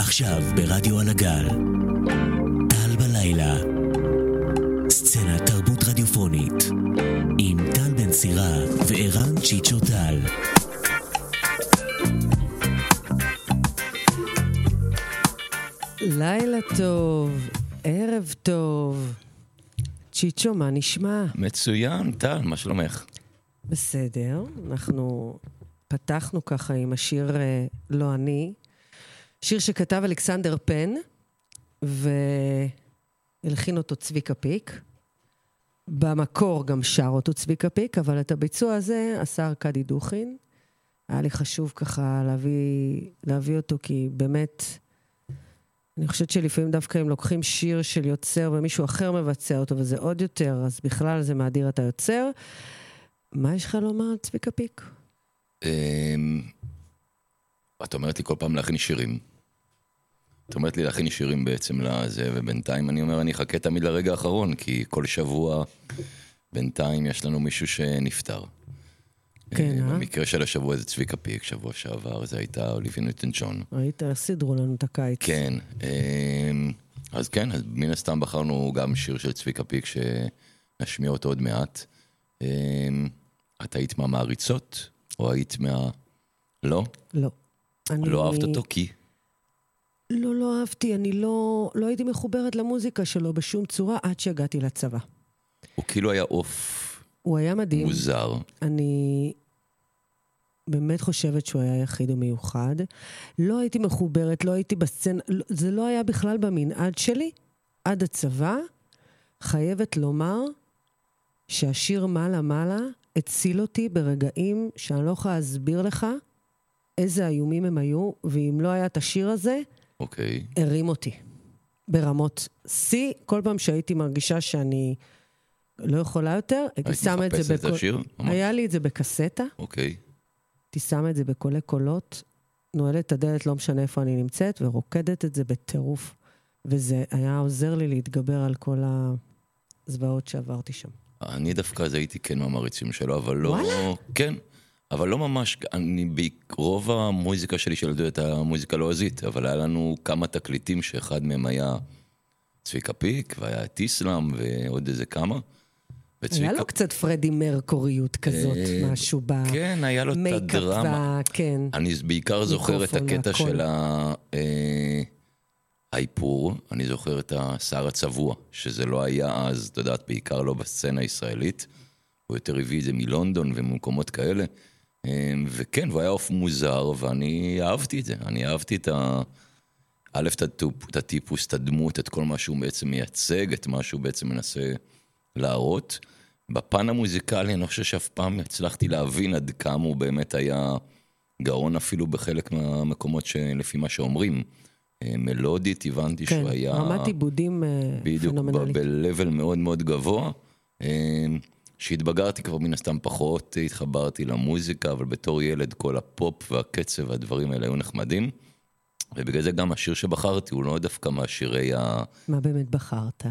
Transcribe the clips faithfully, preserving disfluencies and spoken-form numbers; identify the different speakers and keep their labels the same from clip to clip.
Speaker 1: עכשיו ברדיו על הגל, טל בלילה, סצנת תרבות רדיופונית, עם טל בן סירה וערן צ'יצ'ו טל.
Speaker 2: לילה טוב, ערב טוב. צ'יצ'ו, מה נשמע?
Speaker 3: מצוין, טל, מה שלומך?
Speaker 2: בסדר, אנחנו פתחנו ככה עם השיר לא אני, שיר שכתב אלכסנדר פן, והלחין אותו צביקה פיק. במקור גם שר אותו צביקה פיק, אבל את הביצוע הזה עשה ארקדי דוכין. היה לי חשוב ככה להביא, להביא אותו, כי באמת, אני חושבת שלפעמים דווקא אם לוקחים שיר של יוצר ומישהו אחר מבצע אותו, וזה עוד יותר, אז בכלל זה מאדיר את היוצר. מה יש לך לומר, צביקה פיק?
Speaker 3: את אומרת לי כל פעם להכין שירים. את אומרת לי להכין שירים בעצם לזה, ובינתיים אני אומר, אני אחכה תמיד לרגע האחרון, כי כל שבוע בינתיים יש לנו מישהו שנפטר.
Speaker 2: כן, אה?
Speaker 3: במקרה של השבוע זה צביקה פיק, שבוע שעבר זה הייתה אוליביה ניוטון ג'ון.
Speaker 2: ראית, סידרו לנו את הקיץ.
Speaker 3: כן, אז כן, אז מן הסתם בחרנו גם שיר של צביקה פיק, שנשמיע אותו עוד מעט. את היית מהמעריצות? או היית מה... לא?
Speaker 2: לא. אני...
Speaker 3: לא אהבת אותו כי?
Speaker 2: לא, לא אהבתי. אני לא, לא הייתי מחוברת למוזיקה שלו בשום צורה עד שהגעתי לצבא.
Speaker 3: הוא כאילו היה אוף...
Speaker 2: הוא היה מדהים.
Speaker 3: מוזר.
Speaker 2: אני באמת חושבת שהוא היה יחיד ומיוחד. לא הייתי מחוברת, לא הייתי בסצנה, זה לא היה בכלל במנעד שלי. עד הצבא, חייבת לומר שהשיר מעלה מעלה הציל אותי ברגעים שאני לא יכולה להסביר לך איזה איומים הם היו, ואם לא היה את השיר הזה,
Speaker 3: אוקיי.
Speaker 2: הרים אותי. ברמות C, כל פעם שהייתי מרגישה שאני לא יכולה יותר, הייתי שמה את זה
Speaker 3: מחפשת את השיר?
Speaker 2: היה לי את זה בקסטה.
Speaker 3: אוקיי.
Speaker 2: הייתי שמה את זה בקולי קולות, נועלת את הדלת, לא משנה איפה אני נמצאת, ורוקדת את זה בטירוף. וזה היה עוזר לי להתגבר על כל הזוועות שעברתי שם.
Speaker 3: אני דווקא אז הייתי כן מהמריצים שלו, אבל לא...
Speaker 2: וואלה?
Speaker 3: כן, אבל לא ממש, אני ברוב המוזיקה שלי של ילדות, המוזיקה לא עזית, אבל היה לנו כמה תקליטים שאחד מהם היה צביקה פיק, והיה את איסלאם ועוד איזה כמה.
Speaker 2: היה לו קצת פרדי מרקוריות כזאת, משהו במייקאפ,
Speaker 3: כן, היה לו את הדרמה.
Speaker 2: כן.
Speaker 3: אני בעיקר זוכר את הקטע של האיפור, אני זוכר את השר הצבוע, שזה לא היה אז, אתה יודעת, בעיקר לא בסצנה הישראלית, הוא יותר הביא את זה מלונדון וממקומות כאלה, וכן, הוא היה אוף מוזר, ואני אהבתי את זה, אני אהבתי את ה... א', את הטיפוס, את הדמות, את כל מה שהוא בעצם מייצג, את מה שהוא בעצם מנסה להראות. בפן המוזיקלי, אני חושב שאף פעם הצלחתי להבין עד כמה הוא באמת היה גאון אפילו בחלק מהמקומות שלפי מה שאומרים. מלודית, הבנתי
Speaker 2: כן,
Speaker 3: שהוא היה...
Speaker 2: כן, רמת עיבודים פנומנלית.
Speaker 3: בדיוק, ב-level מאוד מאוד גבוה. שהתבגרתי כבר מן הסתם פחות, התחברתי למוזיקה, אבל בתור ילד כל הפופ והקצב והדברים האלה היו נחמדים. ובגלל זה גם השיר שבחרתי, הוא לא דווקא מהשירי ה...
Speaker 2: מה באמת בחרת?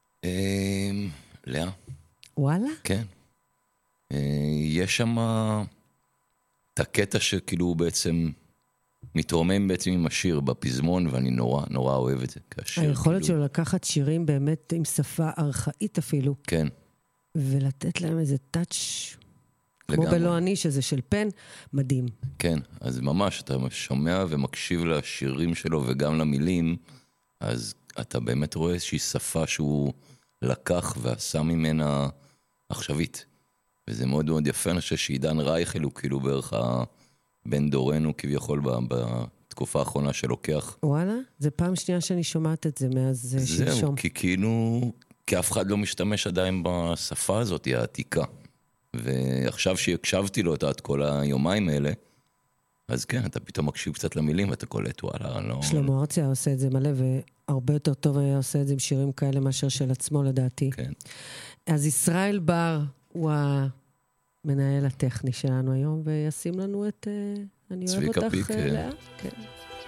Speaker 3: לאה.
Speaker 2: וואלה?
Speaker 3: כן. יש שם את הקטע שכאילו הוא בעצם מתרומם בעצם עם השיר בפזמון, ואני נורא נורא אוהב את זה.
Speaker 2: היכולת שלו לקחת שירים באמת עם שפה ארכאית אפילו.
Speaker 3: כן.
Speaker 2: ולתת להם איזה טאץ' כמו בלא אני, שזה של פן, מדהים.
Speaker 3: כן, אז ממש, אתה שומע ומקשיב לשירים שלו וגם למילים, אז אתה באמת רואה איזושהי שפה שהוא לקח ועשה ממנה עכשווית. וזה מאוד מאוד יפה, אני חושב שעידן רייכל הוא כאילו בערך בן דורנו כביכול בתקופה האחרונה שלוקח.
Speaker 2: וואלה? זה פעם שנייה שאני שומעת את זה מאז שלשום.
Speaker 3: זהו, כי כאילו, כי אף אחד לא משתמש עדיין בשפה הזאת, היא העתיקה. ועכשיו שהקשבתי לו את כל היומיים האלה, אז כן, אתה פתאום מקשיב קצת למילים, ואתה קולט, וואלה, לא...
Speaker 2: שלמה ארצי היה עושה את זה מלא, והרבה יותר טוב היה עושה את זה עם שירים כאלה מאשר של עצמו, לדעתי.
Speaker 3: כן.
Speaker 2: אז ישראל בר הוא המנהל הטכני שלנו היום, וישים לנו את... אני אוהב אותך,
Speaker 3: פיק,
Speaker 2: לאה. כן.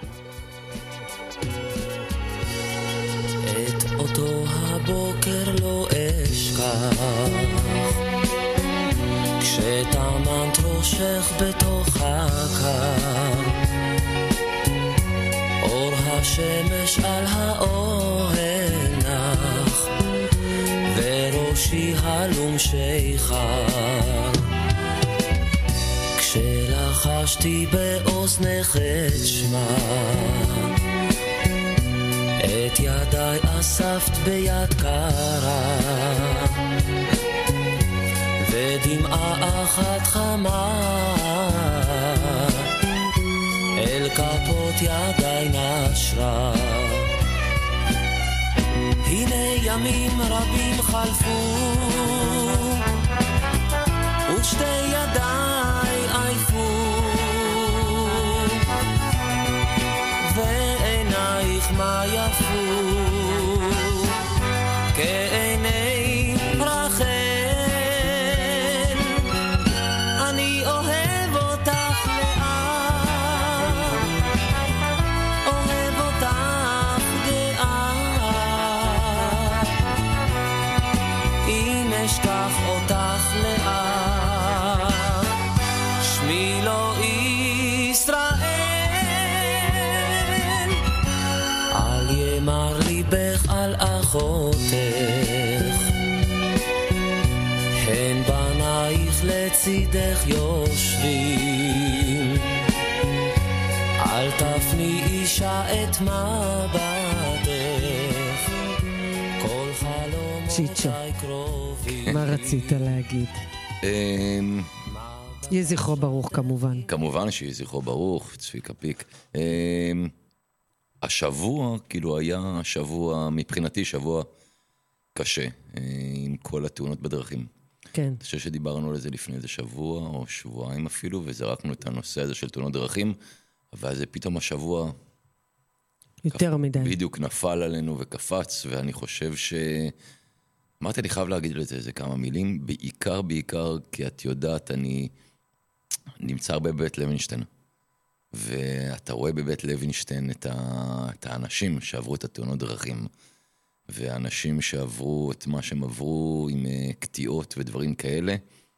Speaker 4: את אותו הבוקר לא אשכח, כשטמנת ראשך בתוך הקר, אור השמש על האוהל נח, וראשי הלום שיכר. כשלחשתי באוזנך את שמה, את ידיי אספת ביד קרה, ודמעה אחת חמה אל כפות ידיי נשרה. הנה ימים רבים חלפו, ושתי ידיי עייפו, ועינייך מה יפו כעיני רחל. אני אוהב אותך לאט, אוהב אותך גאה, אם אשכח אותך לאט, שמי לא ישראל. אל ימר ליבך על אחותך, הן בנייך לצידך יושבים, אל תפני אישה את מבטך, כל חלומותיי קרובים.
Speaker 2: מה רצית להגיד? יהיה זכרו ברוך כמובן.
Speaker 3: כמובן שיהיה זכרו ברוך, צביקה פיק. השבוע, כאילו היה שבוע, מבחינתי שבוע קשה, עם כל התאונות בדרכים.
Speaker 2: כן.
Speaker 3: אני חושב שדיברנו על זה לפני איזה שבוע או שבועיים אפילו, וזרקנו את הנושא הזה של תאונות דרכים, אבל זה פתאום השבוע
Speaker 2: יותר מדי.
Speaker 3: בדיוק נפל עלינו וקפץ, ואני חושב ש... אמרתי, אני חייב להגיד לזה איזה כמה מילים, בעיקר, בעיקר, כי את יודעת, אני נמצא הרבה בבית לוינשטיין, ואתה רואה בבית לוינשטיין את, ה... את האנשים שעברו את התאונות דרכים, ואנשים שעברו את מה שהם עברו עם קטיעות ודברים כאלה,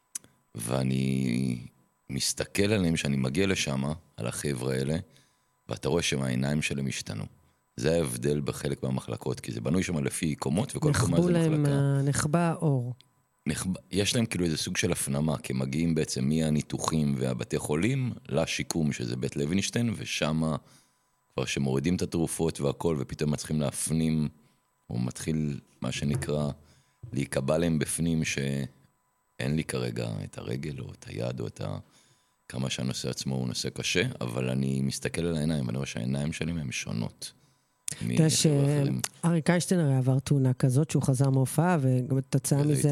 Speaker 3: ואני מסתכל עליהם שאני מגיע לשם, על החבר'ה האלה, ואתה רואה שהעיניים שלהם השתנו. זה ההבדל בחלק מהמחלקות, כי זה בנוי שם לפי קומות, וכל קומה זה מחלקה.
Speaker 2: נחבו להם, נחבא האור.
Speaker 3: נחבא, יש להם כאילו איזה סוג של הפנמה, כי מגיעים בעצם מהניתוחים והבתי חולים, לשיקום שזה בית לוינשטיין, ושם כבר שמורידים את התרופות והכל, ופתאום מצליחים להפנים, הוא מתחיל, מה שנקרא, להיקבע להם בפנים שאין לי כרגע את הרגל או את היד או את ה... כמה שהנושא עצמו הוא נושא קשה, אבל אני מסתכל על העיניים, אני רואה שהעיניים שלי הן שונות.
Speaker 2: אתה יודע שאריק איינשטיין הרי עבר תאונה כזאת, שהוא חזר מהופעה, וגם תוצאה מזה...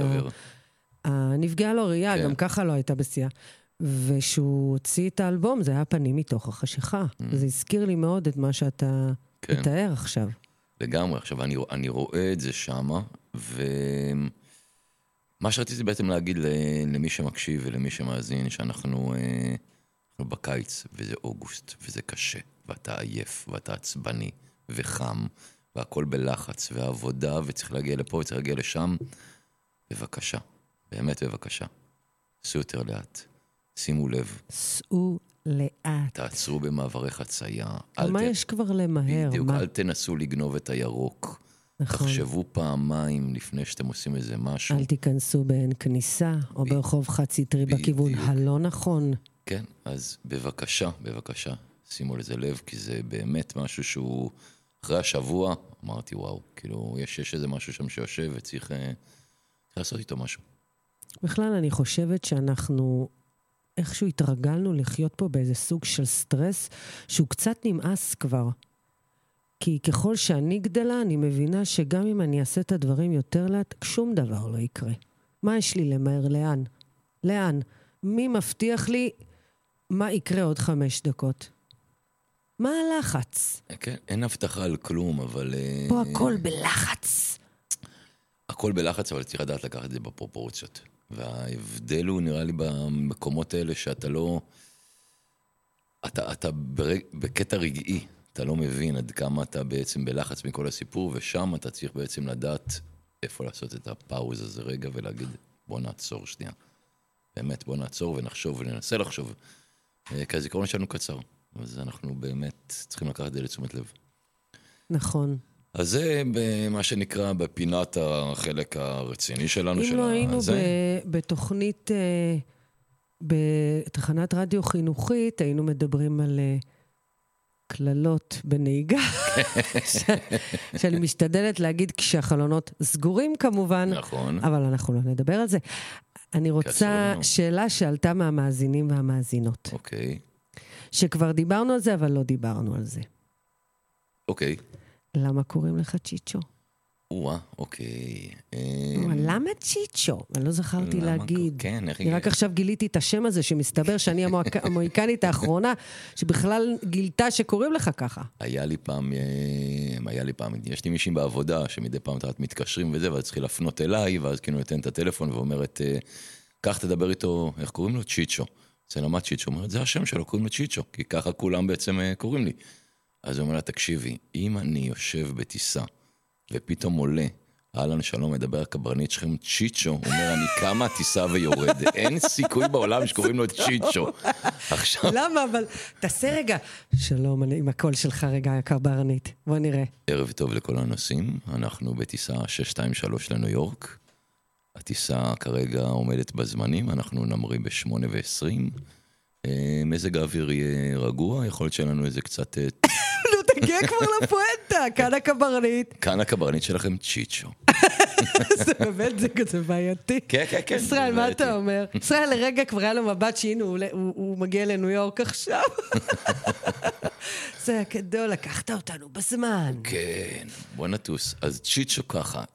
Speaker 2: הנפגעה לו ראייה, גם ככה לא הייתה בשיאה. ושהוא הוציא את האלבום, זה היה פנים מתוך החשיכה. זה הזכיר לי מאוד את מה שאתה מתאר עכשיו.
Speaker 3: לגמרי, עכשיו אני, אני רואה את זה שמה, ומה שרציתי בעצם להגיד למי שמקשיב ולמי שמאזין, שאנחנו אה, בקיץ, וזה אוגוסט, וזה קשה, ואתה עייף, ואתה עצבני, וחם, והכל בלחץ, ועבודה, וצריך להגיע לפה, וצריך להגיע לשם, בבקשה, באמת בבקשה, עשו יותר לאט, שימו לב.
Speaker 2: עשו לאט.
Speaker 3: תעצרו במעברי חצייה.
Speaker 2: מה ת... יש כבר למהר?
Speaker 3: בדיוק,
Speaker 2: מה?
Speaker 3: אל תנסו לגנוב את הירוק.
Speaker 2: נכון.
Speaker 3: תחשבו פעמיים לפני שאתם עושים איזה משהו.
Speaker 2: אל תיכנסו באין כניסה, או ב... ברחוב חד סטרי בכיוון הלא נכון.
Speaker 3: כן, אז בבקשה, בבקשה, שימו לזה לב, כי זה באמת משהו שהוא, אחרי השבוע, אמרתי וואו, כאילו יש, יש איזה משהו שם שיושב וצריך אה, לעשות איתו משהו.
Speaker 2: בכלל אני חושבת שאנחנו... איכשהו התרגלנו לחיות פה באיזה סוג של סטרס, שהוא קצת נמאס כבר. כי ככל שאני גדלה, אני מבינה שגם אם אני אעשה את הדברים יותר לאט, שום דבר לא יקרה. מה יש לי למהר? לאן? לאן? מי מבטיח לי מה יקרה עוד חמש דקות? מה הלחץ?
Speaker 3: כן, אין הבטחה על כלום, אבל...
Speaker 2: פה הכל בלחץ.
Speaker 3: הכל בלחץ, אבל צריך לדעת לקחת את זה בפרופורציות. וההבדל הוא נראה לי במקומות האלה שאתה לא... אתה, אתה ברג, בקטע רגעי, אתה לא מבין עד כמה אתה בעצם בלחץ מכל הסיפור, ושם אתה צריך בעצם לדעת איפה לעשות את הפאוז הזה רגע ולהגיד, בוא נעצור שנייה. באמת, בוא נעצור ונחשוב וננסה לחשוב. כי הזיכרון שלנו קצר, אז אנחנו באמת צריכים לקחת את זה לתשומת לב.
Speaker 2: נכון.
Speaker 3: אז זה מה שנקרא בפינת החלק הרציני שלנו.
Speaker 2: אם לא היינו בתוכנית, בתחנת רדיו חינוכית, היינו מדברים על כללות בנהיגה, שאני משתדלת להגיד כשהחלונות סגורים כמובן,
Speaker 3: נכון.
Speaker 2: אבל אנחנו לא נדבר על זה. אני רוצה שאלה שעלתה מהמאזינים והמאזינות.
Speaker 3: אוקיי.
Speaker 2: שכבר דיברנו על זה, אבל לא דיברנו על זה.
Speaker 3: אוקיי.
Speaker 2: למה קוראים לך צ'יצ'ו?
Speaker 3: וואה, אוקיי.
Speaker 2: למה צ'יצ'ו? אני לא זכרתי להגיד.
Speaker 3: כן, איך...
Speaker 2: אני רק עכשיו גיליתי את השם הזה, שמסתבר שאני המוהיקנית האחרונה, שבכלל גילתה שקוראים לך ככה.
Speaker 3: היה לי פעם, היה לי פעם, יש לי מישהי בעבודה, שמדי פעם תחת מתקשרים וזה, ואז צריכים להפנות אליי, ואז כאילו נותן את הטלפון, ואומרת, כך תדבר איתו, איך קוראים לו? צ'יצ'ו. זה למה צ'יצ'ו? אומרת, זה השם שלו, קוראים לו צ'יצ'ו, כי ככה כולם בעצם קוראים לי. אז הוא אומר לה, תקשיבי, אם אני יושב בטיסה, ופתאום עולה, אהלן שלום, מדבר הקברניט שלכם, צ'יצ'ו, הוא אומר, אני קמה טיסה ויורד. אין סיכוי בעולם שקוראים לו צ'יצ'ו. עכשיו...
Speaker 2: למה? אבל תעשה רגע. שלום, אני עם הקול שלך רגע, הקברניט. בוא נראה.
Speaker 3: ערב טוב לכל הנוסעים, אנחנו בטיסה שש שתיים שלוש לניו יורק. הטיסה כרגע עומדת בזמנים, אנחנו נמריא ב-שמונה ועשרים. מזג האוויר יהיה רגוע, יכול להיות שלנו איזה קצת...
Speaker 2: נו, תגיע כבר לפואנטה, כאן הקברניט.
Speaker 3: כאן הקברניט שלכם צ'יצ'ו.
Speaker 2: זה באמת, זה כזה בעייתי.
Speaker 3: כן, כן, כן.
Speaker 2: ישראל, מה אתה אומר? ישראל, לרגע כבר היה לו מבט שהנה, הוא מגיע לניו יורק עכשיו. זה גדול, לקחת אותנו בזמן.
Speaker 3: כן, בוא נטוס. אז צ'יצ'ו ככה.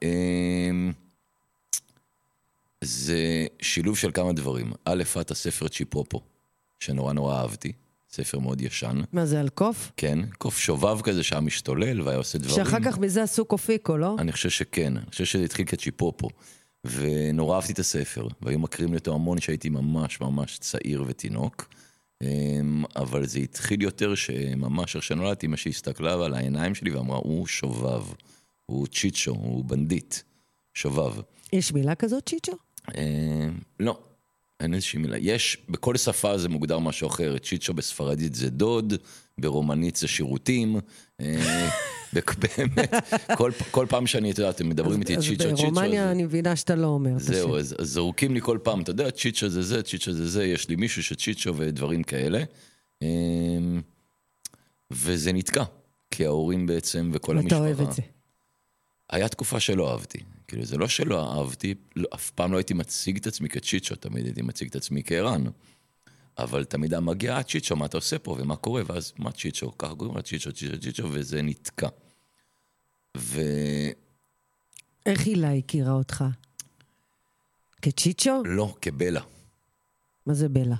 Speaker 3: זה שילוב של כמה דברים. א', את הספר צ'יפופו. שנורא נורא אהבתי, ספר מאוד ישן.
Speaker 2: מה זה, על קוף?
Speaker 3: כן, קוף שובב כזה שהיה משתולל והיה עושה דברים.
Speaker 2: שאחר כך מזה עשו קופיקו, לא?
Speaker 3: אני חושב שכן, אני חושב שזה התחיל כצ'יפופו. ונורא אהבתי את הספר, והיו מקרים לתו המון שהייתי ממש ממש צעיר ותינוק, אבל זה התחיל יותר שממש איך שנולדתי, מה שהסתכלה על העיניים שלי ואמרה, הוא שובב, הוא צ'יצ'ו, הוא בנדיט, שובב.
Speaker 2: יש מילה כזאת, צ'יצ'ו?
Speaker 3: לא. אין איזושהי מילה. יש, בכל שפה זה מוגדר משהו אחר. צ'יצ'ו בספרדית זה דוד, ברומנית זה שירותים. באמת, כל, כל פעם שאני, אתה יודע, אתם מדברים איתי צ'יצ'ו, צ'יצ'ו.
Speaker 2: אז ברומניה אני מבינה שאתה לא אומר.
Speaker 3: זהו, אז זורקים לי כל פעם, אתה יודע, צ'יצ'ו זה זה, צ'יצ'ו זה זה, יש לי מישהו שצ'יצ'ו ודברים כאלה. וזה נתקע, כי ההורים בעצם וכל המשפחה.
Speaker 2: ואתה אוהב את זה.
Speaker 3: היה תקופה שלא אהבתי. כאילו, זה לא שלא אהבתי, לא, אף פעם לא הייתי מציג את עצמי כצ'יצ'ו, תמיד הייתי מציג את עצמי כערן. אבל תמיד מגיע, אה, צ'יצ'ו, מה אתה עושה פה ומה קורה? ואז, מה צ'יצ'ו? ככה קוראים לה צ'יצ'ו, צ'יצ'ו, צ'יצ'ו, וזה נתקע. ו...
Speaker 2: איך הילה הכירה אותך? כצ'יצ'ו?
Speaker 3: לא, כבלה.
Speaker 2: מה זה בלה?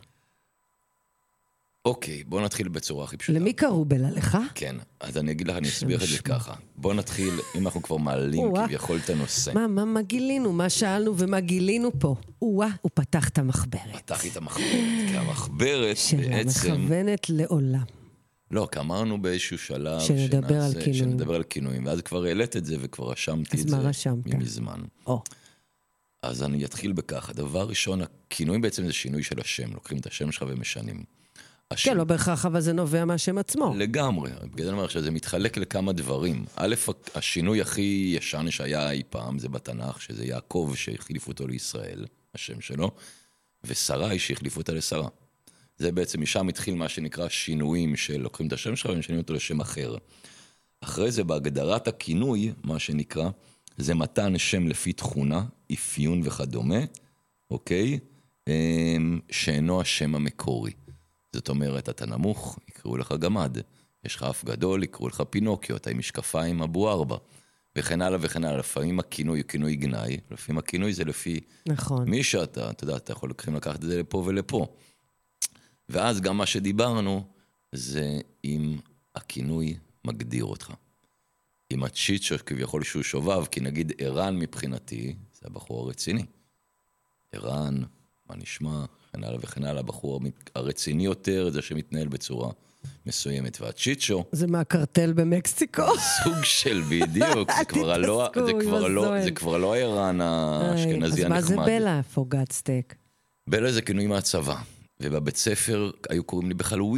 Speaker 3: אוקיי, בוא נתחיל בצורה הכי פשוטה.
Speaker 2: למי קראו בלה? לך?
Speaker 3: כן, אז אני אגיד לך, אני אסביר את זה ככה. בוא נתחיל, אם אנחנו כבר מעלים כביכול את הנושא.
Speaker 2: מה, מה, מה גילינו? מה שאלנו ומה גילינו פה? וואה, הוא פתח את המחברת.
Speaker 3: פתח את המחברת, כי המחברת בעצם...
Speaker 2: שלה מכוונת לעולם.
Speaker 3: לא, כי אמרנו באיזשהו שלב...
Speaker 2: שנדבר על כינויים.
Speaker 3: שנדבר על כינויים, ואז כבר העלית את זה וכבר רשמתי את זה.
Speaker 2: אז מה רשמת?
Speaker 3: ממזמן.
Speaker 2: או.
Speaker 3: אז אני אתחיל בכך. הדבר ראשון, הכינויים בעצם זה שינוי של השם. לוקחים את השם שלך ומשנים.
Speaker 2: כן, לא בהכרח, אבל זה נובע מהשם עצמו.
Speaker 3: לגמרי. בגלל אני אומר שזה מתחלק לכמה דברים. א', השינוי הכי ישן שהיה אי פעם, זה בתנ"ך, שזה יעקב שהחליפו אותו לישראל, השם שלו, ושרי שהחליפו אותה לשרה. זה בעצם, משם התחיל מה שנקרא שינויים של לוקחים את השם שלך ומשנים אותו לשם אחר. אחרי זה, בהגדרת הכינוי, מה שנקרא, זה מתן שם לפי תכונה, אפיון וכדומה, אוקיי? שאינו השם המקורי. זאת אומרת, אתה נמוך, יקראו לך גמד. יש לך אף גדול, יקראו לך פינוקיו, אתה עם משקפיים אבו ארבע. וכן הלאה וכן הלאה. לפעמים הכינוי הוא כינוי גנאי, לפעמים הכינוי זה לפי...
Speaker 2: נכון.
Speaker 3: מי שאתה, אתה יודע, אתה יכול לקחים לקחת את זה לפה ולפה. ואז גם מה שדיברנו, זה אם הכינוי מגדיר אותך. אם הצ'יצ'ו כביכול שהוא שובב, כי נגיד ערן מבחינתי, זה הבחור הרציני. ערן, מה נשמע... וכן הלאה וכן הלאה, הבחור הרציני יותר, זה שמתנהל בצורה מסוימת, והצ'יצ'ו...
Speaker 2: זה מהקרטל במקסיקו.
Speaker 3: סוג של בדיוק, זה כבר לא, זה כבר לא, זה כבר לא הערן האשכנזי הנחמד.
Speaker 2: אז מה זה בלה, פוגת סטייק?
Speaker 3: בלה זה כינוי מהצבא, ובבית ספר היו קוראים לי בכלל ווילי,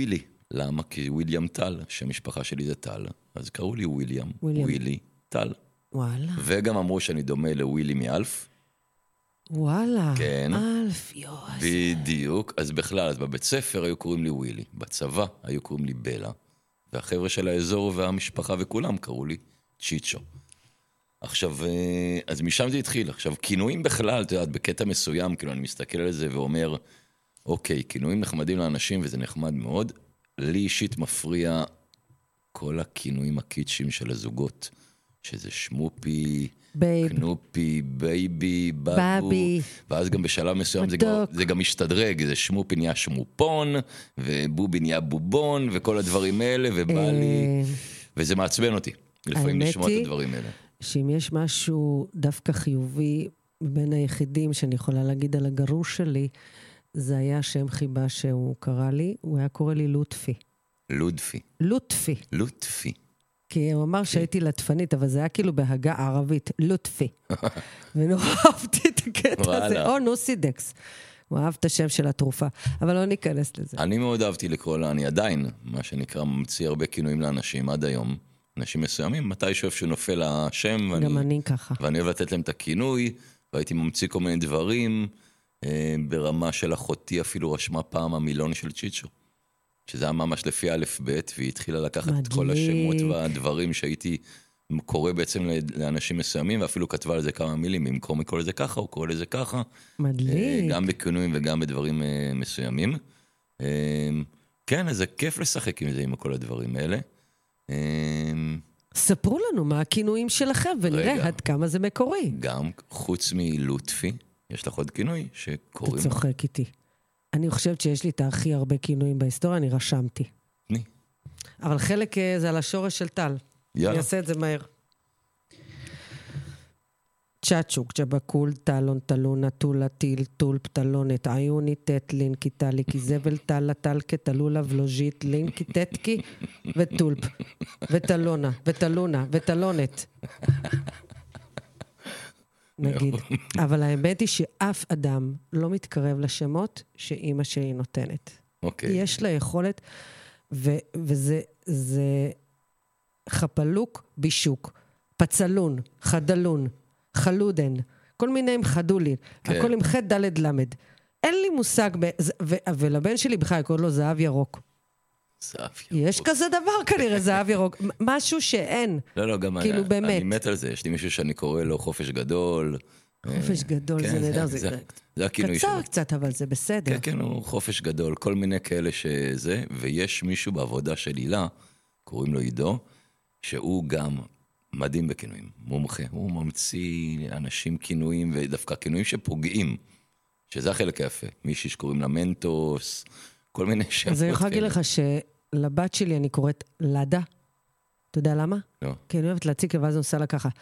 Speaker 3: למה? כי וויליאם טל, שהמשפחה שלי זה טל, אז קראו לי וויליאם,
Speaker 2: וויליאם.
Speaker 3: ווילי טל.
Speaker 2: וואלה.
Speaker 3: וגם אמרו שאני דומה לווילי מאלף.
Speaker 2: וואלה.
Speaker 3: כן.
Speaker 2: אלף, יו.
Speaker 3: בדיוק. אז בכלל, אז בבית ספר היו קוראים לי ווילי, בצבא היו קוראים לי בלה, והחבר'ה של האזור והמשפחה וכולם קראו לי צ'יצ'ו. עכשיו, אז משם זה התחיל. עכשיו, כינויים בכלל, אתה יודעת, בקטע מסוים, כאילו אני מסתכל על זה ואומר, אוקיי, כינויים נחמדים לאנשים וזה נחמד מאוד, לי אישית מפריע כל הכינויים הקיצ'ים של הזוגות, שזה שמופי,
Speaker 2: בייב.
Speaker 3: קנופי, בייבי, בבו,
Speaker 2: בבי.
Speaker 3: ואז גם בשלב מסוים זה, כבר, זה גם משתדרג, זה שמופי נהיה שמופון, ובובי נהיה בובון, וכל הדברים האלה, ובא לי, וזה מעצבן אותי, לפעמים לשמוע את הדברים האלה.
Speaker 2: שאם יש משהו דווקא חיובי בין היחידים שאני יכולה להגיד על הגרוש שלי, זה היה שם חיבה שהוא קרא לי, הוא היה קורא לי לוטפי.
Speaker 3: לודפי.
Speaker 2: לוטפי.
Speaker 3: לוטפי.
Speaker 2: כי הוא אמר שהייתי לטפנית, אבל זה היה כאילו בהגה ערבית, לוטפי. ונורא אהבתי את הקטע הזה, או נוסידקס. הוא אהב את השם של התרופה, אבל לא ניכנס לזה.
Speaker 3: אני מאוד אהבתי לקרוא לה, אני עדיין, מה שנקרא, ממציא הרבה כינויים לאנשים עד היום. אנשים מסוימים, מתי שאיפה שהוא נופל השם,
Speaker 2: גם
Speaker 3: ואני,
Speaker 2: אני ככה.
Speaker 3: ואני אוהב לתת להם את הכינוי, והייתי ממציא כל מיני דברים, אה, ברמה של אחותי אפילו רשמה פעם המילון של צ'יצ'ו, שזה היה ממש לפי א' ב', והיא התחילה לקחת מדליק. את כל השמות והדברים שהייתי קורא בעצם לאנשים מסוימים, ואפילו כתבה לזה כמה מילים, במקום לקרוא לזה ככה, או קורא לזה ככה.
Speaker 2: מדליק.
Speaker 3: אה, גם בכינויים וגם בדברים אה, מסוימים. אה, כן, אז זה כיף לשחק עם זה, עם כל הדברים האלה.
Speaker 2: ספרו לנו מה הכינויים שלכם, ונראה עד כמה זה מקורי.
Speaker 3: גם חוץ מלוטפי, יש לך עוד כינוי שקוראים...
Speaker 2: אתה צוחק איתי. אני חושבת שיש לי את הכי הרבה כינויים בהיסטוריה, אני רשמתי.
Speaker 3: ני.
Speaker 2: אבל חלק זה על השורש של טל.
Speaker 3: יאללה.
Speaker 2: אני אעשה את זה מהר. צ'אצ'וק, ג'בקול, טלון, טלונה, טולה, טיל, טולפ, טלונת, עיוני, טט, לינקי, טליקי, זבל, טלה, טלקה, טלולה, ולוז'ית, לינקי, טטקי, וטולפ, וטלונה, וטלונה, וטלונת. נגיד. אבל האמת היא שאף אדם לא מתקרב לשמות שאימא שלי נותנת.
Speaker 3: אוקיי.
Speaker 2: יש לה יכולת, ו- וזה זה חפלוק בישוק, פצלון, חדלון, חלודן, כל מיני עם חדולי, כן. הכל עם חד דלת למד. אין לי מושג, ב- ו- ולבן שלי בכלל קוראים לו זהב ירוק.
Speaker 3: זהב ירוק.
Speaker 2: יש כזה דבר כנראה, זהב ירוק. משהו שאין.
Speaker 3: לא, לא, גם
Speaker 2: כאילו
Speaker 3: אני,
Speaker 2: באמת.
Speaker 3: אני מת על זה. יש לי מישהו שאני קורא לו חופש גדול.
Speaker 2: חופש גדול,
Speaker 3: כן,
Speaker 2: זה נהדר.
Speaker 3: זה,
Speaker 2: זה,
Speaker 3: זה, זה הכינוי שלו.
Speaker 2: קצר קצת, אבל זה בסדר.
Speaker 3: כן, כן, הוא חופש גדול. כל מיני כאלה שזה, ויש מישהו בעבודה של הילה, קוראים לו עידו, שהוא גם מדהים בכינויים, מומחה. הוא ממציא אנשים כינויים, ודווקא כינויים שפוגעים, שזה החלק היפה. מישהי שקוראים לה מנטוס, כל מיני שמות.
Speaker 2: אז אני יכולה להגיד לך שלבת שלי אני קוראת לדה. אתה יודע למה?
Speaker 3: לא.
Speaker 2: כי אני אוהבת להציג, ואז אני עושה לה ככה,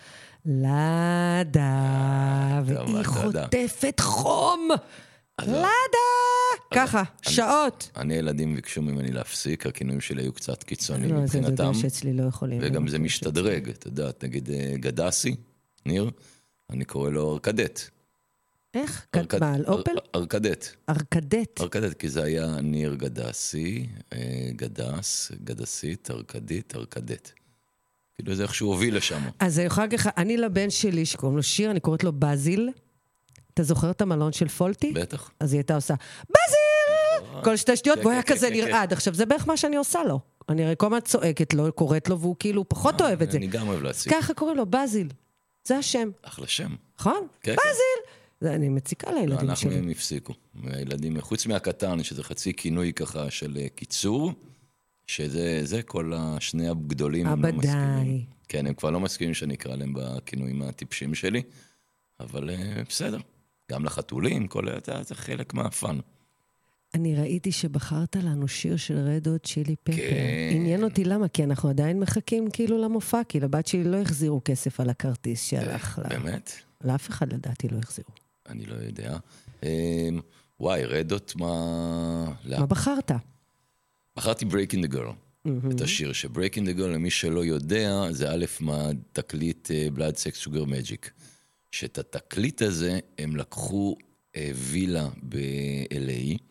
Speaker 2: לדה, והיא חוטפת חום. לדה! ככה, שעות.
Speaker 3: אני, ילדים ביקשו ממני להפסיק, הכינויים שלי היו קצת קיצוניים מבחינתם.
Speaker 2: לא, זה יודע שאצלי לא יכולים.
Speaker 3: וגם זה משתדרג, אתה יודע, נגיד גדסי, ניר, אני קורא לו ארקדט.
Speaker 2: איך? מה, על אופל?
Speaker 3: ארקדט.
Speaker 2: ארקדט.
Speaker 3: ארקדט, כי זה היה ניר גדסי, גדס, גדסית, ארקדית, ארקדט. כאילו זה איכשהו הוביל לשם.
Speaker 2: אז אני יכולה להגיד לך, אני לבן שלי, שקוראים לו שיר, אני קוראת לו בזיל. אתה זוכר את המלון של פולטי?
Speaker 3: בטח.
Speaker 2: אז היא הייתה עושה, בזיל! כל שתי שטויות, והוא היה כזה נרעד. עכשיו, זה בערך מה שאני עושה לו. אני הרי כל הזמן צועקת לו, קוראת לו, והוא כאילו פחות אוהב את זה.
Speaker 3: אני גם אוהב להציג.
Speaker 2: ככה קוראים לו, בזיל. זה השם.
Speaker 3: אחלה שם.
Speaker 2: נכון? בזיל! אני מציקה לילדים שלי.
Speaker 3: אנחנו הם הפסיקו. הילדים, חוץ מהקטן, שזה חצי כינוי ככה של קיצור, שזה זה כל השני הגדולים.
Speaker 2: אבא די.
Speaker 3: כן, הם כבר לא מסכימים שאני אקרא להם בכינויים הטיפשים שלי, אבל בסדר. גם לחתולים, כל זה חלק מהפן.
Speaker 2: אני ראיתי שבחרת לנו שיר של רד הוט צ'ילי פפר. עניין אותי למה, כי אנחנו עדיין מחכים כאילו למופע, כי לבת שלי לא החזירו כסף על הכרטיס שהלך לה.
Speaker 3: באמת?
Speaker 2: לאף אחד לדעתי לא החזירו.
Speaker 3: אני לא יודע. וואי, רד הוט מה...
Speaker 2: מה בחרת?
Speaker 3: בחרתי Breaking the Girl. את השיר ש-Breaking the Girl, למי שלא יודע, זה א' מהתקליט Blood Sex Sugar Magic. שאת התקליט הזה הם לקחו וילה ב-אל איי,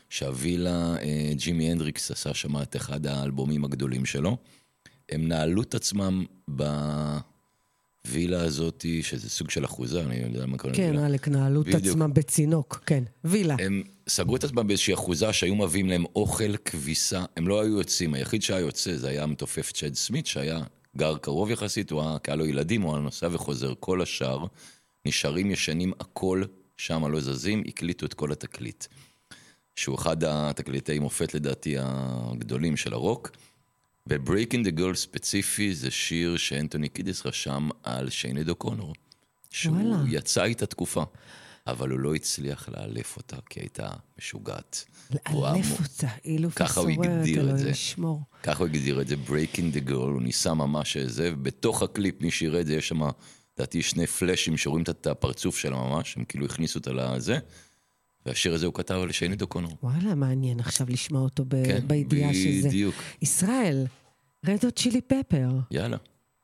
Speaker 3: שהווילה, ג'ימי הנדריקס עשה שם את אחד האלבומים הגדולים שלו. הם נעלו את עצמם בווילה הזאת, שזה סוג של אחוזה, אני יודע מה קוראים
Speaker 2: כן, אלק, נעלו את עצמם בצינוק, כן, וילה.
Speaker 3: הם סגרו את עצמם באיזושהי אחוזה שהיו מביאים להם אוכל, כביסה, הם לא היו יוצאים, היחיד שהיה יוצא זה היה המתופף צ'אד סמית, שהיה גר קרוב יחסית, הוא היה לו ילדים, הוא היה נוסע וחוזר, כל השאר נשארים ישנים, הכל שם לא זזים, הקליטו את כל התקליט. שהוא אחד התקליטי מופת לדעתי הגדולים של הרוק, ו-Breaking the Girl ספציפי זה שיר שאנטוני קידיס רשם על שייניד אוקונור, שהוא וואלה. יצא איתה תקופה, אבל הוא לא הצליח לאלף אותה, כי הייתה משוגעת.
Speaker 2: לאלף אותה, אילוף הסוררת, אלוהים לשמור.
Speaker 3: ככה הוא הגדיר את זה, Breaking the Girl, הוא ניסה ממש זה, ובתוך הקליפ מי שיראה את זה, יש שם, דעתי, שני פלאשים שרואים את הפרצוף שלה ממש, הם כאילו הכניסו אותה לזה, והשיר הזה הוא כתב על שייניד אוקונור.
Speaker 2: וואלה, מעניין עכשיו לשמוע אותו בידיעה שזה.
Speaker 3: בדיוק.
Speaker 2: ישראל, רד הוט צ'ילי פפר.
Speaker 3: יאללה.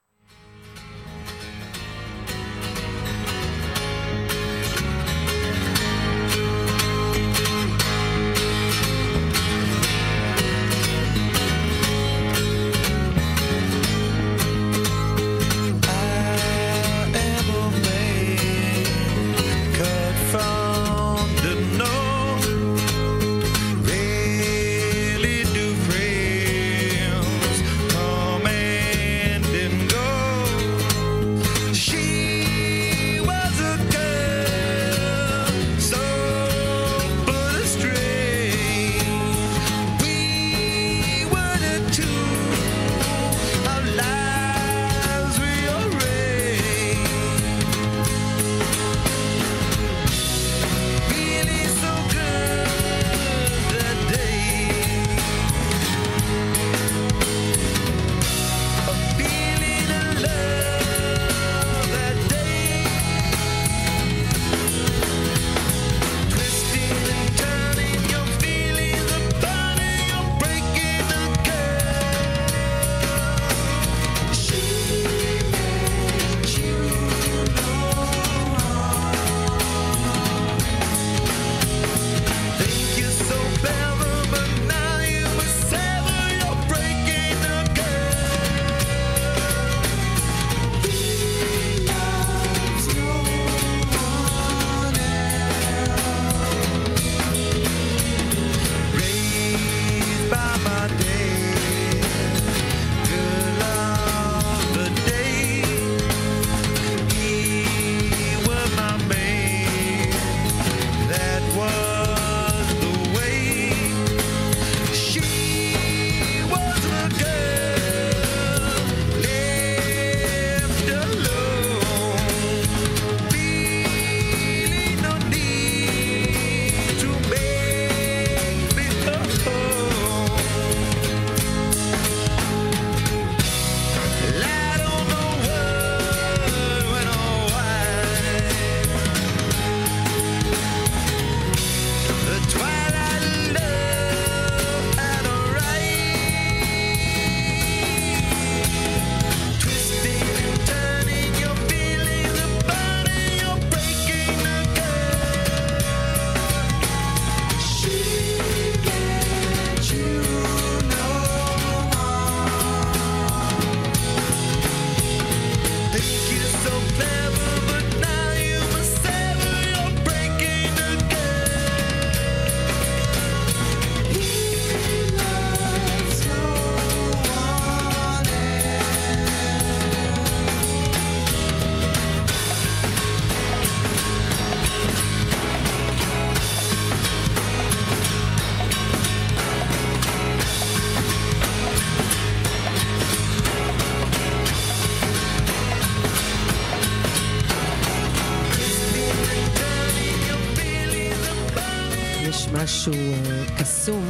Speaker 2: משהו קסום,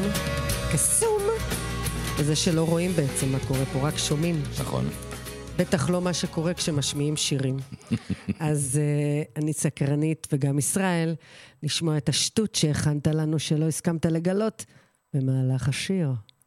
Speaker 2: קסום, וזה שלא רואים בעצם מה קורה פה, רק שומעים.
Speaker 3: נכון.
Speaker 2: בטח לא מה שקורה כשמשמיעים שירים. אז uh, אני סקרנית, וגם ישראל, לשמוע את השטות שהכנת לנו שלא הסכמת לגלות במהלך השיר.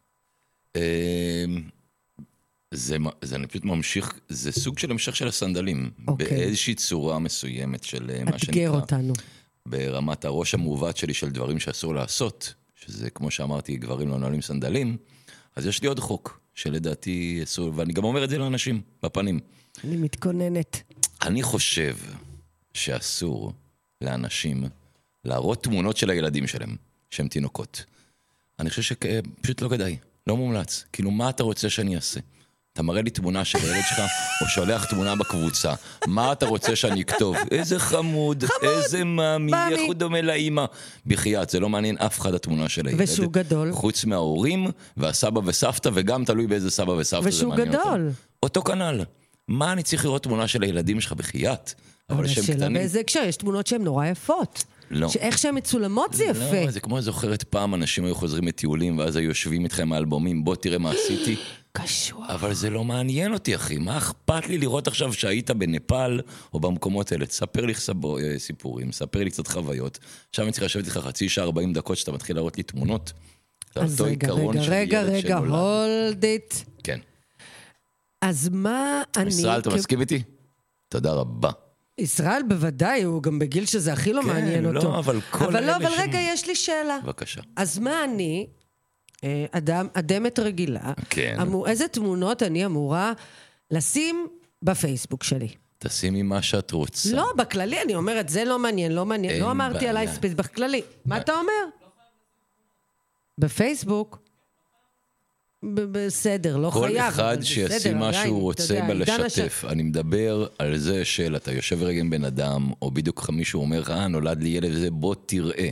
Speaker 3: זה, זה אני פשוט ממשיך, זה סוג של המשך של הסנדלים,
Speaker 2: אוקיי.
Speaker 3: באיזושהי צורה מסוימת של מה שנקרא.
Speaker 2: אתגר אותנו.
Speaker 3: ברמת הראש המעוות שלי של דברים שאסור לעשות, שזה כמו שאמרתי, גברים לא נועלים סנדלים, אז יש לי עוד חוק, שלדעתי, ואני גם אומר את זה לאנשים, בפנים.
Speaker 2: אני מתכוננת.
Speaker 3: אני חושב שאסור לאנשים להראות תמונות של הילדים שלהם, שהם תינוקות. אני חושב שפשוט לא כדאי, לא מומלץ. כאילו, מה אתה רוצה שאני אעשה? אתה מראה לי תמונה של הילד שלך, או שולח תמונה בקבוצה. מה אתה רוצה שאני אכתוב? איזה חמוד, איזה מאמי, איך הוא דומה לאמא. בחייאת, זה לא מעניין אף אחד התמונה של הילד.
Speaker 2: ושהוא גדול.
Speaker 3: חוץ מההורים, והסבא וסבתא, וגם תלוי באיזה סבא וסבתא זה מעניין אותם.
Speaker 2: ושהוא גדול.
Speaker 3: אותו כנ"ל. מה אני צריך לראות תמונה של הילדים שלך בחייאת? אבל שהם קטנים.
Speaker 2: באיזה הקשר, יש תמונות שהן נורא יפות.
Speaker 3: לא.
Speaker 2: שאיך שהן מצולמות זה יפה.
Speaker 3: לא, זה כמו זוכרת פעם, אנשים היו חוזרים מטיולים, ואז היו יושבים איתכם האלבומים, בוא תראה מה עשיתי.
Speaker 2: קשור.
Speaker 3: אבל זה לא מעניין אותי, אחי. מה אכפת לי לראות עכשיו שהיית בנפל, או במקומות האלה? תספר לי סיפורים, ספר לי קצת חוויות. עכשיו אני צריך לשבת לך חצי שעה, ארבעים דקות, שאתה מתחיל להראות לי תמונות.
Speaker 2: אז רגע, רגע, רגע, רגע, hold it.
Speaker 3: כן.
Speaker 2: אז מה אני...
Speaker 3: ישראל, אתה מסכים איתי? תודה רבה.
Speaker 2: ישראל בוודאי, הוא גם בגיל שזה הכי לא מעניין אותו.
Speaker 3: כן, לא, אבל כל
Speaker 2: אבל לא, אבל רגע, יש לי שאלה.
Speaker 3: בבקשה.
Speaker 2: אז מה אני, אדם, אדמת רגילה,
Speaker 3: כן.
Speaker 2: איזה תמונות אני אמורה לשים בפייסבוק שלי?
Speaker 3: תשימי מה שאת רוצה.
Speaker 2: לא, בכללי, אני אומרת, זה לא מעניין, לא מעניין, לא אמרתי עליי ספייס, בכללי. מה אתה אומר? בפייסבוק? בסדר, לא חייב.
Speaker 3: כל אחד שישים מה שהוא רוצה בלשתף. אני מדבר על זה של אתה יושב רגע עם בן אדם, או בדיוק מישהו אומר לך, אה, נולד לי ילד וזה, בוא תראה.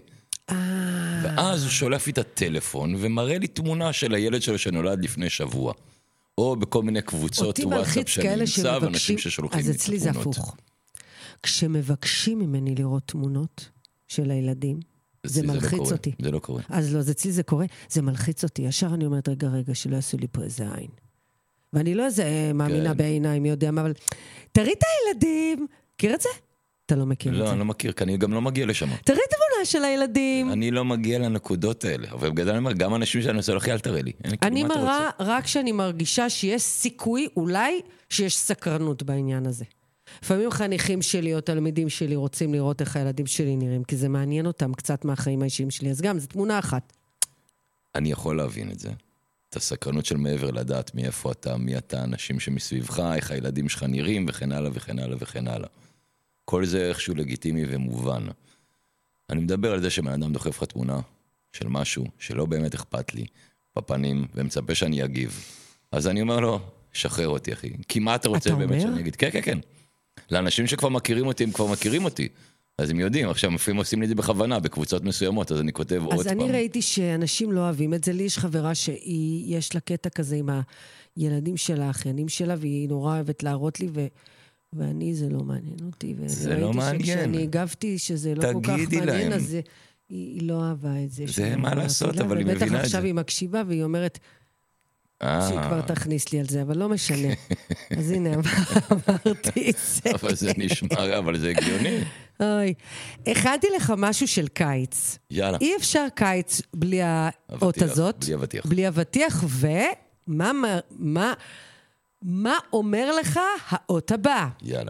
Speaker 3: ואז הוא שולף לי את הטלפון, ומראה לי תמונה של הילד שלו שנולד לפני שבוע. או בכל מיני קבוצות וואטסאפ שאני נמצא, ואנשים ששולחים לי תמונות.
Speaker 2: אז אצלי זה הפוך. כשמבקשים ממני לראות תמונות של הילדים, זה מלחיץ אותי.
Speaker 3: זה לא קורה.
Speaker 2: אז לא, אצלי זה קורה, זה מלחיץ אותי. ישר אני אומרת, רגע, רגע, שלא יעשו לי פה איזה עין. ואני לא איזה מאמינה בעיניים, מי יודע מה, אבל תראי את הילדים. מכיר את זה? אתה לא מכיר את זה.
Speaker 3: לא, אני לא מכיר, כי אני גם לא מגיע לשם.
Speaker 2: תראי את התמונה של הילדים.
Speaker 3: אני לא מגיע לנקודות האלה, אבל בגדול אני אומר, גם אנשים שאני עושה לך, אל תראה לי.
Speaker 2: אני מראה רק שאני מרגישה שיש סיכוי, אולי שיש סקרנות בעניין הזה. לפעמים חניכים שלי או תלמידים שלי רוצים לראות איך הילדים שלי נראים, כי זה מעניין אותם קצת מהחיים האישיים שלי, אז גם, זו תמונה אחת.
Speaker 3: אני יכול להבין את זה. את הסקרנות של מעבר לדעת מאיפה אתה, מי אתה, אנשים שמסביבך, איך הילדים שלך נראים, וכן הלאה וכן הלאה וכן הלאה. כל זה איכשהו לגיטימי ומובן. אני מדבר על זה שבן אדם דוחף לך תמונה של משהו שלא באמת אכפת לי, בפנים, ומצפה שאני אגיב. אז אני אומר לו, שחרר אותי, אחי. כי מה אתה רוצה באמת שאני אגיד? כן, כן, כן. לאנשים שכבר מכירים אותי, הם כבר מכירים אותי. אז הם יודעים, עכשיו לפעמים עושים לי את זה בכוונה, בקבוצות מסוימות, אז אני כותב עוד פעם.
Speaker 2: אז אני ראיתי שאנשים לא אוהבים את זה. לי יש חברה שיש לה קטע כזה עם הילדים שלה, האחיינים שלה, והיא נורא אוהבת להראות לי, ו... ואני, זה לא מעניין אותי.
Speaker 3: זה לא מעניין.
Speaker 2: כשאני הגבתי שזה לא כל כך מעניין, אז היא לא אהבה את זה.
Speaker 3: זה מה לעשות, אבל היא מבינה את זה.
Speaker 2: ובטח עכשיו היא מקשיבה, והיא אומרת... שהיא כבר תכניס לי על זה, אבל לא משנה. אז הנה, אמרתי את זה.
Speaker 3: אבל זה נשמע, אבל זה הגיוני.
Speaker 2: אוי. הכנתי לך משהו של קיץ.
Speaker 3: יאללה.
Speaker 2: אי אפשר קיץ בלי האות הזאת.
Speaker 3: בלי אבטיח.
Speaker 2: בלי אבטיח, ומה מה, מה אומר לך האות הבא?
Speaker 3: יאללה.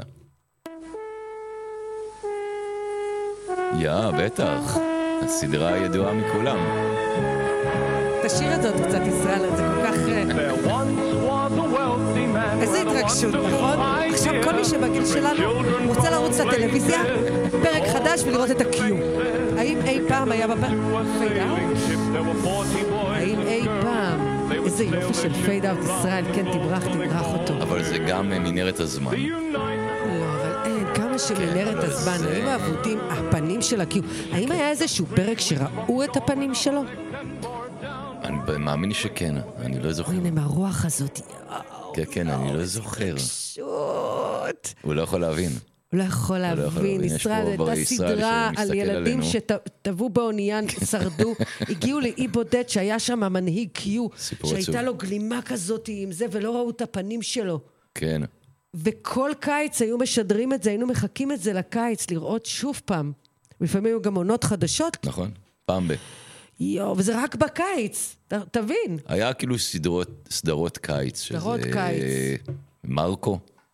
Speaker 3: יא, בטח. הסדרה הידועה מכולם.
Speaker 2: תשאיר את זאת קצת, ישראל, זה כל כך... איזה התרגשות, נכון? עכשיו כל מי שבגיל שלנו רוצה לרוץ לטלוויזיה, פרק חדש ולראות את הקיום. האם אי פעם היה בפרק פייד אאוט? האם אי פעם איזה יופי של פייד אאוט, ישראל, כן, תברח, תברח אותו.
Speaker 3: אבל זה גם מנהרת הזמן.
Speaker 2: לא, אבל אין, כמה שמנהרת הזמן, האם העבודים, הפנים של הקיום, האם היה איזשהו פרק שראו את הפנים שלו?
Speaker 3: אני מאמין שכן, אני לא זוכר.
Speaker 2: הנה, מהרוח הזאת.
Speaker 3: כן, כן, אני לא זוכר.
Speaker 2: פשוט.
Speaker 3: הוא לא יכול להבין.
Speaker 2: הוא לא יכול להבין. ישראל, הייתה סדרה על ילדים שטבעו באוניין, שרדו, הגיעו לאי בודד שהיה שם מנהיג קיו, שהייתה לו גלימה כזאת עם זה, ולא ראו את הפנים שלו.
Speaker 3: כן.
Speaker 2: וכל קיץ היו משדרים את זה, היינו מחכים את זה לקיץ, לראות שוב פעם. לפעמים היו גם עונות חדשות.
Speaker 3: נכון, פעם ב...
Speaker 2: יו, וזה רק בקיץ, ת, תבין.
Speaker 3: היה כאילו סדרות, סדרות קיץ.
Speaker 2: סדרות שזה... קיץ.
Speaker 3: מרקו,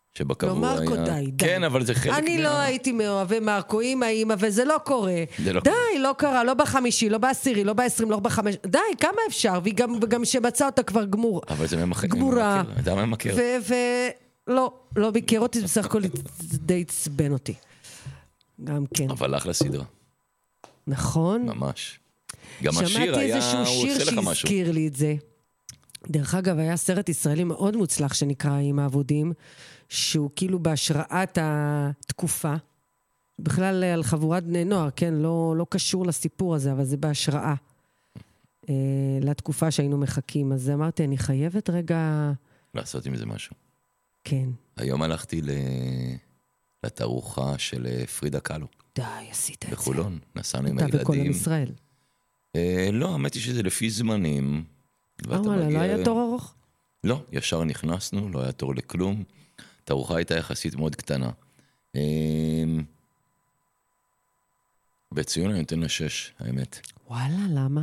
Speaker 3: שבקבוע
Speaker 2: לא,
Speaker 3: היה...
Speaker 2: מרקו, די, די.
Speaker 3: כן, אבל זה חלק...
Speaker 2: אני
Speaker 3: מה...
Speaker 2: לא הייתי מאוהבי מרקו, אמא, אמא, וזה לא קורה.
Speaker 3: זה לא
Speaker 2: די,
Speaker 3: קורה.
Speaker 2: לא קרה, לא בחמישי, לא בעשירי, לא בעשרים, לא בחמש... די, כמה אפשר? וגם, וגם שמצא אותה כבר גמור.
Speaker 3: אבל זה ממכר.
Speaker 2: גמורה.
Speaker 3: אתה ממכר.
Speaker 2: ו... ו... לא, לא ביקר אותי, בסך הכל די צבן אותי. גם כן.
Speaker 3: אבל אחלה סדרה.
Speaker 2: נכון.
Speaker 3: ממש. גם השיר
Speaker 2: שמעתי
Speaker 3: היה...
Speaker 2: איזשהו שיר שהזכיר לי את זה. דרך אגב, היה סרט ישראלי מאוד מוצלח שנקרא עם האבודים, שהוא כאילו בהשראת התקופה, בכלל על חבורת בני נוער, כן? לא, לא קשור לסיפור הזה, אבל זה בהשראה אה, לתקופה שהיינו מחכים. אז אמרתי, אני חייבת רגע...
Speaker 3: לעשות עם זה משהו.
Speaker 2: כן.
Speaker 3: היום הלכתי לתערוכה של פרידה קלו.
Speaker 2: די, עשית את זה.
Speaker 3: בחולון. נסענו עם
Speaker 2: אתה
Speaker 3: הילדים.
Speaker 2: בכל עם ישראל.
Speaker 3: אה, לא, האמת היא שזה לפי זמנים.
Speaker 2: אה, וואלה, לא היה תור ארוך?
Speaker 3: לא, ישר נכנסנו, לא היה תור לכלום. התערוכה הייתה יחסית מאוד קטנה. בציון אני נותן לשש, האמת.
Speaker 2: וואלה, למה?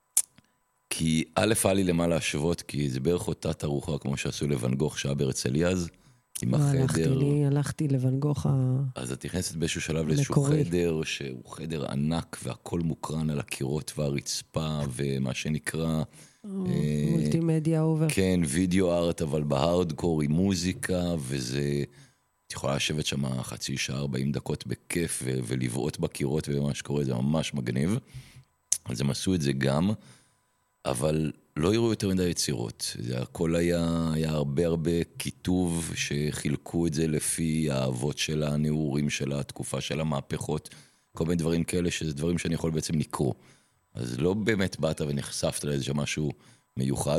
Speaker 3: כי א' היה לי למה להשוות, כי זה בערך אותה תערוכה כמו שעשו לבן גוך שעה בהרצליה אז, עם
Speaker 2: לא
Speaker 3: החדר.
Speaker 2: הלכתי, אני הלכתי לבן גוך ה...
Speaker 3: אז את נכנסת באיזשהו שלב לאיזשהו חדר, שהוא חדר ענק, והכל מוקרן על הקירות והרצפה, ומה שנקרא...
Speaker 2: מולטימדיה אובר.
Speaker 3: כן, וידאו ארט, אבל בהארדקור עם מוזיקה, וזה... את יכולה לשבת שם חצי שעה, ארבעים דקות בכיף, ו- ולבעוט בקירות ומה שקורה, זה ממש מגניב. אז הם עשו את זה גם, אבל לא יראו יותר מדי יצירות. זה הכל היה, היה הרבה הרבה כיתוב שחילקו את זה לפי האהבות של הנעורים של התקופה של המהפכות, כל מיני דברים כאלה, שזה דברים שאני יכול בעצם לקרוא. אז לא באמת באת ונחשפת לאיזה משהו מיוחד,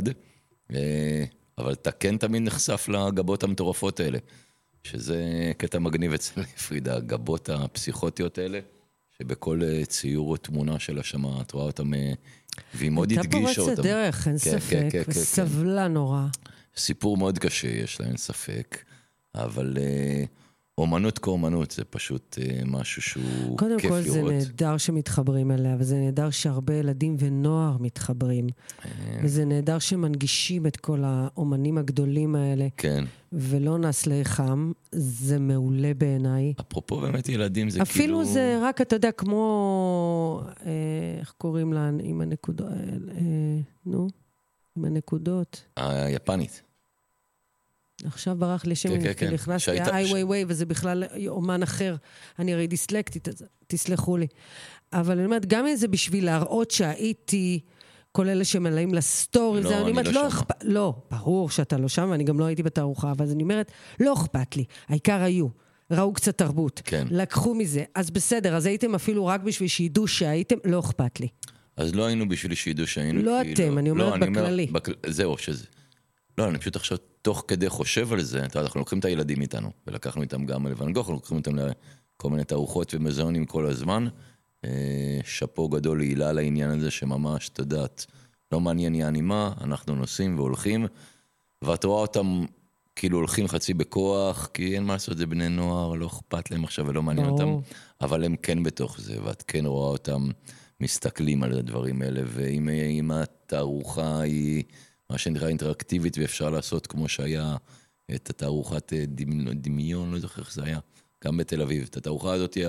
Speaker 3: אבל אתה כן תמיד נחשף לגבות המטורפות האלה, שזה קטע מגניב אצל פרידה, הגבות הפסיכוטיות האלה, שבכל ציור או תמונה שלה שמה, את רואה אותם, והיא מאוד הדגישה אותם.
Speaker 2: הייתה פורצת דרך, אין ספק, וסבלה נורא.
Speaker 3: סיפור מאוד קשה, יש לה, אין ספק, אבל... אומנות כאומנות, זה פשוט משהו שהוא כיף לראות.
Speaker 2: קודם כל זה נהדר שמתחברים אליה, וזה נהדר שהרבה ילדים ונוער מתחברים. וזה נהדר שמנגישים את כל האומנים הגדולים האלה.
Speaker 3: כן.
Speaker 2: ולא נסלי חם, זה מעולה בעיניי.
Speaker 3: אפרופו באמת ילדים זה כאילו...
Speaker 2: אפילו זה רק, אתה יודע, כמו... איך קוראים לה? עם הנקודות... נו? עם הנקודות.
Speaker 3: היפנית.
Speaker 2: עכשיו ברח לי שם, כי נכנסתי איי ווי ווי, וזה בכלל אומן אחר. אני הרי דיסלקטית, תסלחו לי. אבל אני אומרת, גם אם זה בשביל להראות שהייתי, כל אלה שמלאים לסטורי,
Speaker 3: לא, אני לא שם.
Speaker 2: לא, ברור שאתה לא שם, ואני גם לא הייתי בתערוכה, אבל אני אומרת, לא אכפת לי, העיקר היו. ראו קצת תרבות.
Speaker 3: כן.
Speaker 2: לקחו מזה. אז בסדר, אז הייתם אפילו רק בשביל שידעו שהייתם, לא אכפת לי.
Speaker 3: אז לא היינו בשביל שידעו שהיינו.
Speaker 2: לא אתם, אני אומרת בכללי.
Speaker 3: זהו, שזה. לא, אני פשוט עכשיו תוך כדי חושב על זה, אנחנו לוקחים את הילדים איתנו, ולקחנו איתם גם לבן גוך, לוקחים אותם לכל מיני תערוכות ומוזיאונים כל הזמן. שפו גדול להילה על העניין הזה, שממש, אתה יודעת, לא מעניין יעני מה, אנחנו נוסעים והולכים, ואת רואה אותם כאילו הולכים חצי בכוח, כי אין מה לעשות, זה בני נוער, לא אכפת להם עכשיו ולא מעניין אותם, אבל הם כן בתוך זה, ואת כן רואה אותם מסתכלים על הדברים האלה, ואם התערוכה היא... מה שנראה אינטראקטיבית, ואפשר לעשות כמו שהיה את התערוכת דמיון, לא זוכר איך זה היה, גם בתל אביב. את התערוכה הזאת היא,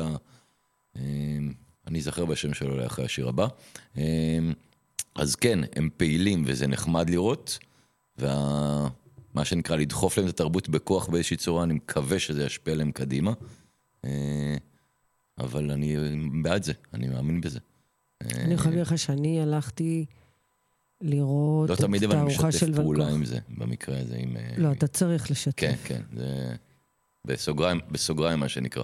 Speaker 3: אני זכר בשם שלו לאחרי השיר הבא. אז כן, הם פעילים וזה נחמד לראות, ומה שנקרא לדחוף להם את התרבות בכוח באיזושהי צורה, אני מקווה שזה ישפיע להם קדימה, אבל אני בעד זה, אני מאמין בזה.
Speaker 2: אני יכולה להגיד לך שאני הלכתי... לראות
Speaker 3: לא
Speaker 2: את התערוכה של ון גוך.
Speaker 3: לא תמיד אבל משתף פעולה עם זה, במקרה הזה. עם,
Speaker 2: לא,
Speaker 3: עם...
Speaker 2: אתה צריך לשתף.
Speaker 3: כן, כן, זה בסוגריים, בסוגריים מה שנקרא.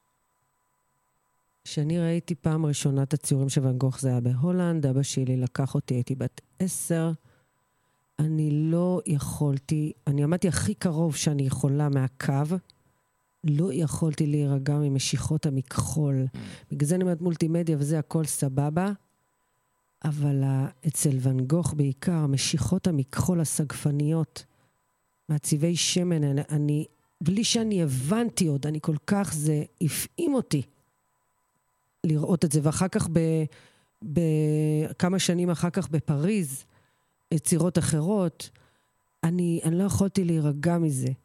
Speaker 2: כשאני ראיתי פעם ראשונה את הציורים של ון גוך, זה היה בהולנד, אבא שלי לקח אותי, הייתי בת עשר, אני לא יכולתי, אני עמדתי הכי קרוב שאני יכולה מהקו, לא יכולתי להירגע ממשיכות המכחול. בגלל זה אני אומרת מולטימדיה וזה הכל סבבה, אבל אצל ון גוך בעיקר, משיכות המכחול הסגפניות, מהצבעי שמן, אני, בלי שאני הבנתי עוד, אני כל כך, זה הפעים אותי לראות את זה, ואחר כך, ב, בכמה שנים אחר כך בפריז, יצירות אחרות, אני, אני לא יכולתי להירגע מזה.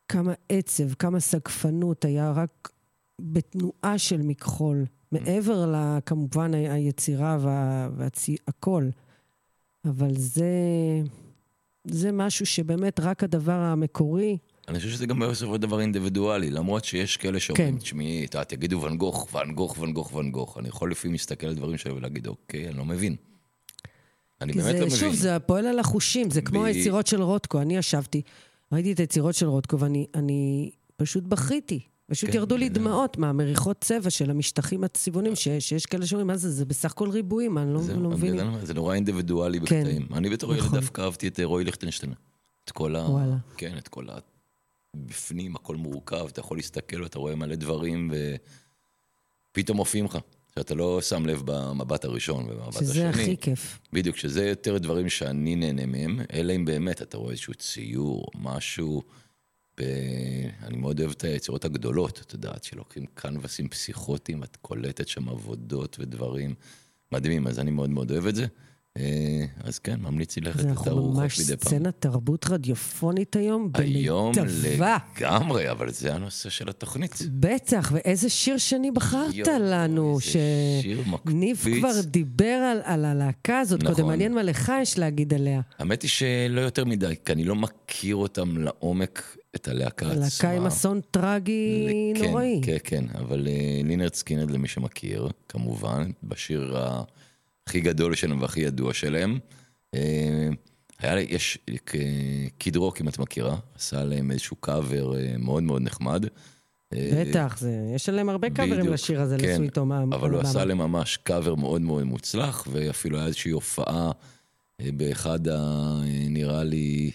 Speaker 2: כמה עצב, כמה סגפנות, היה רק בתנועה של מכחול, מעבר לה, כמובן היצירה והכל. אבל זה, זה משהו שבאמת רק הדבר המקורי.
Speaker 3: אני חושב שזה גם בסופו של דבר אינדיבידואלי, למרות שיש כאלה שאומרים, תשמעי, תגידו ון גוך, ון גוך, ון גוך, ון גוך. אני יכול לפעמים להסתכל על דברים שלו ולהגיד, אוקיי, אני לא מבין. אני באמת לא מבין.
Speaker 2: שוב, זה פועל על החושים, זה כמו היצירות של רוטקו. אני ישבתי, ראיתי את היצירות של רוטקו, ואני פשוט בכיתי. פשוט ירדו לי דמעות מהמריחות צבע של המשטחים הצבעונים, שיש כאלה שאומרים, מה זה? זה בסך הכל ריבועים, אני לא מבין.
Speaker 3: זה נורא אינדיבידואלי בקטעים. אני בתור ילד דווקא אהבתי את רועי ליכטנשטיין. את כל ה... כן, את כל ה... בפנים, הכל מורכב, אתה יכול להסתכל ואתה רואה מלא דברים ופתאום מופיעים לך, שאתה לא שם לב במבט הראשון ובמבט השני.
Speaker 2: שזה הכי כיף.
Speaker 3: בדיוק, שזה יותר דברים שאני נהנה מהם, אלא אם באמת אתה רואה איזשהו ציור, משהו, ב... אני מאוד אוהב את היצירות הגדולות, אתה יודעת, שלוקחים קנבסים פסיכוטיים, את קולטת שם עבודות ודברים מדהימים, אז אני מאוד מאוד אוהב את זה. אז כן, ממליץ לי ללכת את הארוחות
Speaker 2: ממש
Speaker 3: מדי פעם.
Speaker 2: סצנת תרבות רדיופונית היום,
Speaker 3: היום
Speaker 2: במיטבה.
Speaker 3: לגמרי, אבל זה הנושא של התוכנית.
Speaker 2: בטח, ואיזה שיר שני בחרת יו, לנו, שניב כבר דיבר על, על הלהקה הזאת, נכון. קודם מעניין מה לך יש להגיד עליה.
Speaker 3: האמת היא שלא יותר מדי, כי אני לא מכיר אותם לעומק את הלהקה עצמה.
Speaker 2: הלהקה עם אסון טרגי
Speaker 3: כן,
Speaker 2: נוראי.
Speaker 3: כן, כן, אבל לינרד סקינרד למי שמכיר, כמובן, בשיר ה... הכי גדול שלהם והכי ידוע שלהם. היה לי, יש קיד רוק, אם את מכירה, עשה להם איזשהו קאבר מאוד מאוד נחמד.
Speaker 2: בטח, זה, יש עליהם הרבה קאברים לשיר הזה,
Speaker 3: כן,
Speaker 2: לסוויטו.
Speaker 3: אבל הוא עשה להם ממש קאבר מאוד מאוד מוצלח, ואפילו היה איזושהי הופעה באחד, ה, נראה לי,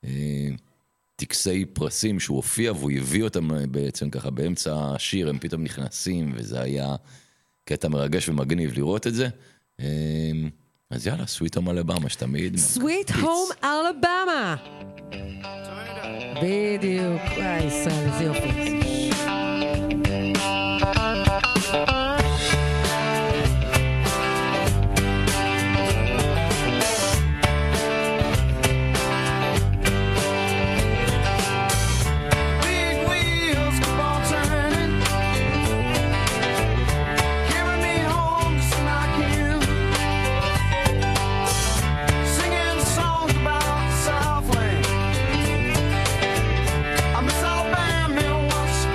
Speaker 3: טקסי פרסים שהוא הופיע, והוא הביא אותם בעצם ככה באמצע השיר, הם פתאום נכנסים, וזה היה קטע מרגש ומגניב לראות את זה. אז יאללה, Sweet Home Alabama, שתמיד...
Speaker 2: Sweet Home Alabama! בדיוק, וואי, ישראל, זה יופי.
Speaker 5: Alabama, what's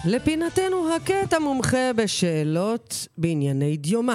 Speaker 2: לפינתנו הקטע מומחה בשאלות בענייני דיומה.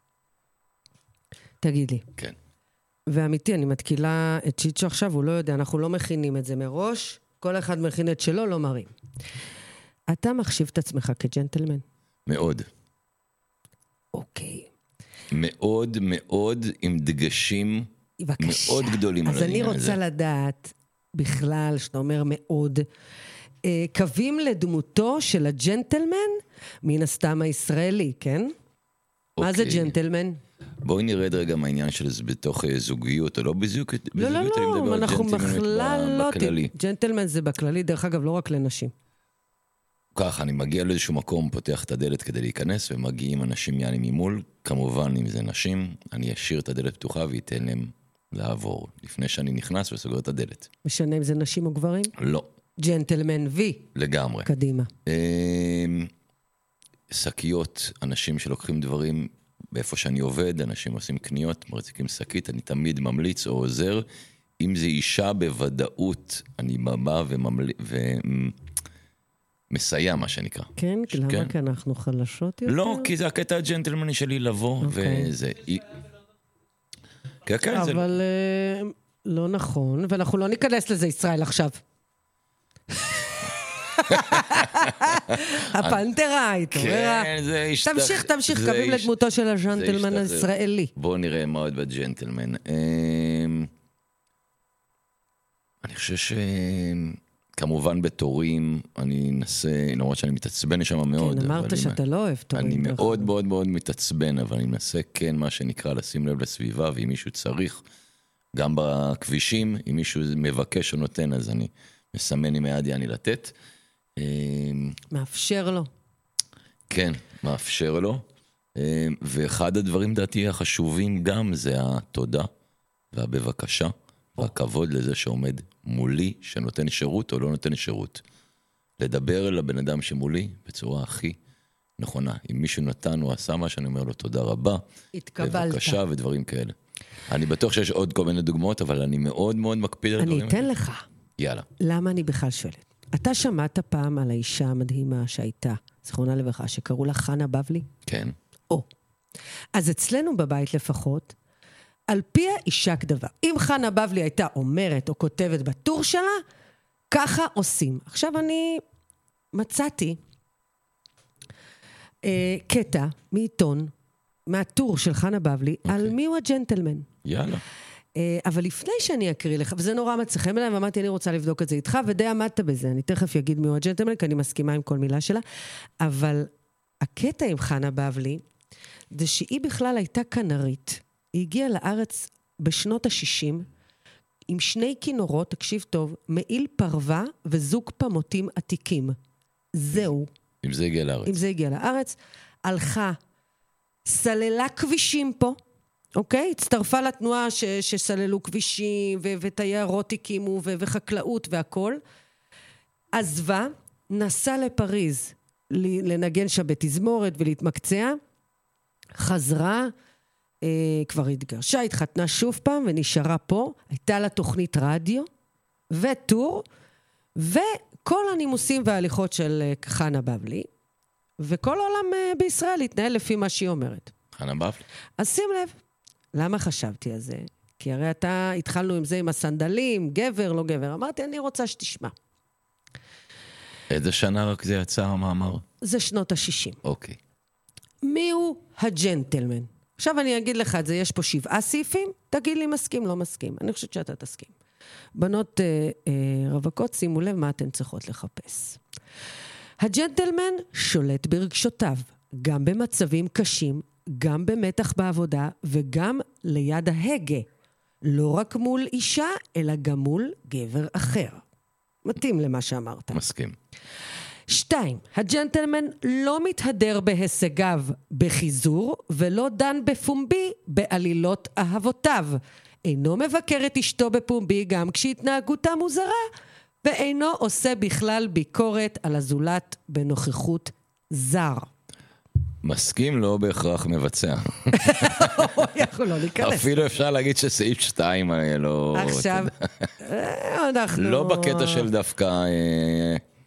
Speaker 2: תגיד לי.
Speaker 3: כן.
Speaker 2: ואמיתי, אני מתקילה את צ'יצ'ו עכשיו, הוא לא יודע, אנחנו לא מכינים את זה מראש, כל אחד מכין את שלו, לא מרים. אתה מחשיב את עצמך כג'נטלמן?
Speaker 3: מאוד.
Speaker 2: אוקיי.
Speaker 3: מאוד מאוד עם דגשים
Speaker 2: בבקשה.
Speaker 3: מאוד גדולים על
Speaker 2: אז
Speaker 3: העניין
Speaker 2: אני
Speaker 3: הזה.
Speaker 2: רוצה לדעת, בכלל, שאתה אומר מאוד, אה, קווים לדמותו של הג'נטלמן, מן הסתם הישראלי, כן? מה זה
Speaker 3: אוקיי.
Speaker 2: ג'נטלמן?
Speaker 3: בואי נרד רגע מהעניין של זה בתוך אה, זוגיות, או לא בזוגיות,
Speaker 2: לא, לא,
Speaker 3: בזוגיות, אני מדבר
Speaker 2: לא,
Speaker 3: על
Speaker 2: אנחנו
Speaker 3: ג'נטלמניות
Speaker 2: בכלל
Speaker 3: ב-
Speaker 2: לא...
Speaker 3: בכללי.
Speaker 2: ג'נטלמן זה בכללי, דרך אגב, לא רק לנשים.
Speaker 3: ככה, אני מגיע לאיזשהו מקום, פותח את הדלת כדי להיכנס, ומגיעים אנשים יעני ממול, כמובן אם זה נשים, אני אשאיר את הדלת פתוחה ואתן להם לעבור, לפני שאני נכנס וסוגר את הדלת.
Speaker 2: משנה אם זה נשים או גברים?
Speaker 3: לא,
Speaker 2: ג'נטלמן וי.
Speaker 3: לגמרי.
Speaker 2: קדימה.
Speaker 3: אמ, שקיות, אנשים שלוקחים דברים באיפה שאני עובד, אנשים עושים קניות, מרציקים שקית, אני תמיד ממליץ או עוזר. אם זה אישה בוודאות, אני בא וממליץ, ומסייע מה שנקרא.
Speaker 2: כן? למה?
Speaker 3: כן.
Speaker 2: כי אנחנו חלשות יותר?
Speaker 3: לא, כי זה הקטע הג'נטלמני שלי לבוא,
Speaker 2: אוקיי.
Speaker 3: וזה... כן, כן, זה...
Speaker 2: אבל אה, לא נכון, ואנחנו לא ניכנס לזה, ישראל, עכשיו. הפנתרה, התעוררה.
Speaker 3: כן, זה השתח...
Speaker 2: תמשיך, תמשיך,
Speaker 3: זה
Speaker 2: קווים
Speaker 3: הש-
Speaker 2: לדמותו של
Speaker 3: זה
Speaker 2: הג'נטלמן
Speaker 3: השתחרר.
Speaker 2: הישראלי.
Speaker 3: בואו נראה מה עוד בג'נטלמן. אמ, אני חושב ש... כמובן בתורים, אני אנסה, למרות שאני מתעצבן לשם מאוד.
Speaker 2: כן,
Speaker 3: אבל
Speaker 2: אמרת
Speaker 3: אם-
Speaker 2: שאתה לא אוהב תורים.
Speaker 3: אני
Speaker 2: דרך
Speaker 3: מאוד
Speaker 2: אגב.
Speaker 3: מאוד מאוד מתעצבן, אבל אני מנסה כן מה שנקרא לשים לב לסביבה, ואם מישהו צריך, גם בכבישים, אם מישהו מבקש או נותן, אז אני מסמן עם היד יעני לתת. אמ,
Speaker 2: מאפשר לו.
Speaker 3: כן, מאפשר לו. אמ, ואחד הדברים דעתי החשובים גם זה התודה והבבקשה והכבוד לזה שעומד מולי, שנותן שירות או לא נותן שירות. לדבר אל הבן אדם שמולי בצורה הכי נכונה. אם מישהו נתן או עשה משהו, אני אומר לו תודה רבה.
Speaker 2: התקבלת.
Speaker 3: בבקשה ודברים כאלה. אני בטוח שיש עוד כל מיני דוגמאות, אבל אני מאוד מאוד מקפיד על
Speaker 2: אני
Speaker 3: הדברים
Speaker 2: אתן לך.
Speaker 3: יאללה.
Speaker 2: למה אני בכלל שואלת? אתה שמעת פעם על האישה המדהימה שהייתה, זכרונה לברכה, שקראו לה חנה בבלי?
Speaker 3: כן.
Speaker 2: או. אז אצלנו בבית לפחות, על פי האישה כדבר. אם חנה בבלי הייתה אומרת או כותבת בטור שלה, ככה עושים. עכשיו אני מצאתי אה, קטע מעיתון, מהטור של חנה בבלי, okay. על מי הוא הג'נטלמן.
Speaker 3: יאללה.
Speaker 2: אה, אבל לפני שאני אקריא לך, וזה נורא מצחם אליי, ואמרתי, אני רוצה לבדוק את זה איתך, ודי עמדת בזה. אני תכף אגיד מי הוא הג'נטלמן, כי אני מסכימה עם כל מילה שלה. אבל הקטע עם חנה בבלי, זה שהיא בכלל הייתה כנרית. היא הגיעה לארץ בשנות ה-שישים, עם שני כינורות, תקשיב טוב, מעיל פרווה וזוג פמוטים עתיקים. זהו.
Speaker 3: אם זה הגיע לארץ.
Speaker 2: אם זה הגיע לארץ, הלכה, סללה כבישים פה, אוקיי? הצטרפה לתנועה ש- שסללו כבישים, ו- ותיירות הקימו, ו- וחקלאות והכל. עזבה, נסעה לפריז, ל- לנגן שם בתזמורת ולהתמקצע, חזרה, אה, כבר התגרשה, התחתנה שוב פעם ונשארה פה, הייתה לה תוכנית רדיו וטור, וכל הנימוסים וההליכות של אה, חנה בבלי, וכל העולם אה, בישראל התנהל לפי מה שהיא אומרת.
Speaker 3: חנה בבלי.
Speaker 2: אז שים לב, למה חשבתי על זה? כי הרי אתה, התחלנו עם זה עם הסנדלים, גבר, לא גבר. אמרתי, אני רוצה שתשמע.
Speaker 3: איזה שנה רק זה יצא המאמר?
Speaker 2: זה שנות ה-שישים.
Speaker 3: אוקיי.
Speaker 2: מי הוא הג'נטלמן? עכשיו אני אגיד לך את זה, יש פה שבעה סעיפים, תגיד לי מסכים, לא מסכים. אני חושבת שאתה תסכים. בנות אה, אה, רווקות, שימו לב מה אתן צריכות לחפש. הג'נטלמן שולט ברגשותיו, גם במצבים קשים, גם במתח בעבודה, וגם ליד ההגה. לא רק מול אישה, אלא גם מול גבר אחר. מתאים למה שאמרת.
Speaker 3: מסכים.
Speaker 2: שתיים, הג'נטלמן לא מתהדר בהישגיו בחיזור, ולא דן בפומבי בעלילות אהבותיו. אינו מבקר את אשתו בפומבי גם כשהתנהגותה מוזרה, ואינו עושה בכלל ביקורת על הזולת בנוכחות זר.
Speaker 3: מסכים לא בהכרח מבצע.
Speaker 2: אנחנו לא ניכנס.
Speaker 3: אפילו אפשר להגיד שסעיף שתיים לא...
Speaker 2: עכשיו, אנחנו...
Speaker 3: לא בקטע של דווקא... אה,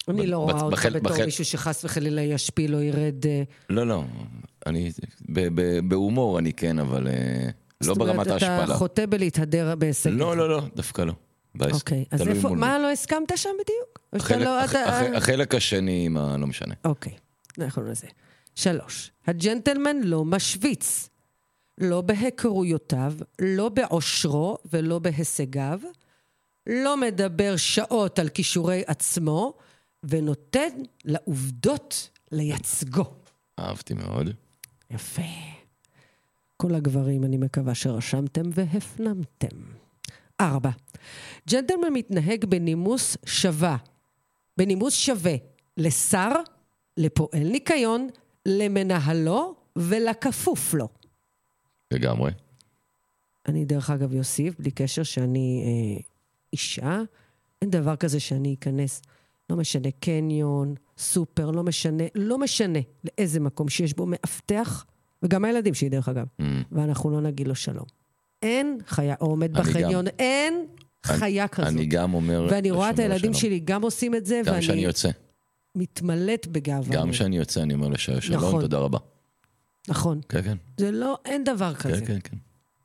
Speaker 2: אני לא רואה אותך
Speaker 3: בחל,
Speaker 2: בתור
Speaker 3: בחל...
Speaker 2: מישהו שחס וחלילה ישפיל או ירד...
Speaker 3: לא, לא, אני, בהומור אני כן, אבל לא ברמת ההשפלה.
Speaker 2: אתה חוטא בלהתהדר בהישג.
Speaker 3: לא, לא, לא, דווקא לא.
Speaker 2: אוקיי, אז איפה, מה לא הסכמת שם בדיוק?
Speaker 3: החלק,
Speaker 2: לא,
Speaker 3: הח,
Speaker 2: אתה...
Speaker 3: הח, החלק השני, מה לא משנה.
Speaker 2: אוקיי, אנחנו לזה. שלוש, הג'נטלמן לא משוויץ, לא בהיכרויותיו, לא בעושרו ולא בהישגיו, לא מדבר שעות על כישורי עצמו, ונותן לעובדות לייצגו.
Speaker 3: אהבתי מאוד.
Speaker 2: יפה. כל הגברים אני מקווה שרשמתם והפנמתם. ארבע. ג'נטלמן מתנהג בנימוס שווה. בנימוס שווה לשר, לפועל ניקיון, למנהלו ולכפוף לו.
Speaker 3: לגמרי.
Speaker 2: אני דרך אגב יוסיף, בלי קשר שאני אה, אישה, אין דבר כזה שאני אכנס, לא משנה קניון, סופר, לא משנה, לא משנה לאיזה מקום שיש בו מאבטח, וגם הילדים שלי דרך אגב, mm. ואנחנו לא נגיד לו שלום. אין חיה, או עומד בחניון, גם, אין חיה
Speaker 3: אני,
Speaker 2: כזאת.
Speaker 3: אני גם אומר...
Speaker 2: ואני רואה את הילדים שלום. שלי גם עושים את זה,
Speaker 3: גם
Speaker 2: ואני
Speaker 3: שאני יוצא.
Speaker 2: מתמלאת בגאווה.
Speaker 3: גם שאני יוצא, אני אומר לשעה שלום, נכון. תודה רבה.
Speaker 2: נכון.
Speaker 3: כן, כן.
Speaker 2: זה לא, אין דבר כזה.
Speaker 3: כן, כן, כן.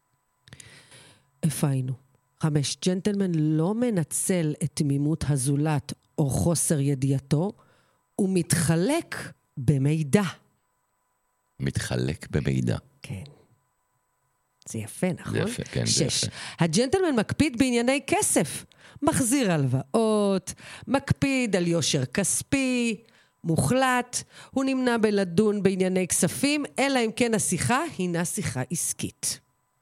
Speaker 2: איפה היינו? חמש, ג'נטלמן לא מנצל את תמימות הזולת או חוסר ידיעתו, הוא מתחלק במידע.
Speaker 3: מתחלק במידע.
Speaker 2: כן. זה יפה, נכון?
Speaker 3: זה יפה, כן,
Speaker 2: שש,
Speaker 3: זה יפה.
Speaker 2: הג'נטלמן מקפיד בענייני כסף. מחזיר הלוואות, מקפיד על יושר כספי, מוחלט, הוא נמנע בלדון בענייני כספים, אלא אם כן השיחה הינה שיחה עסקית.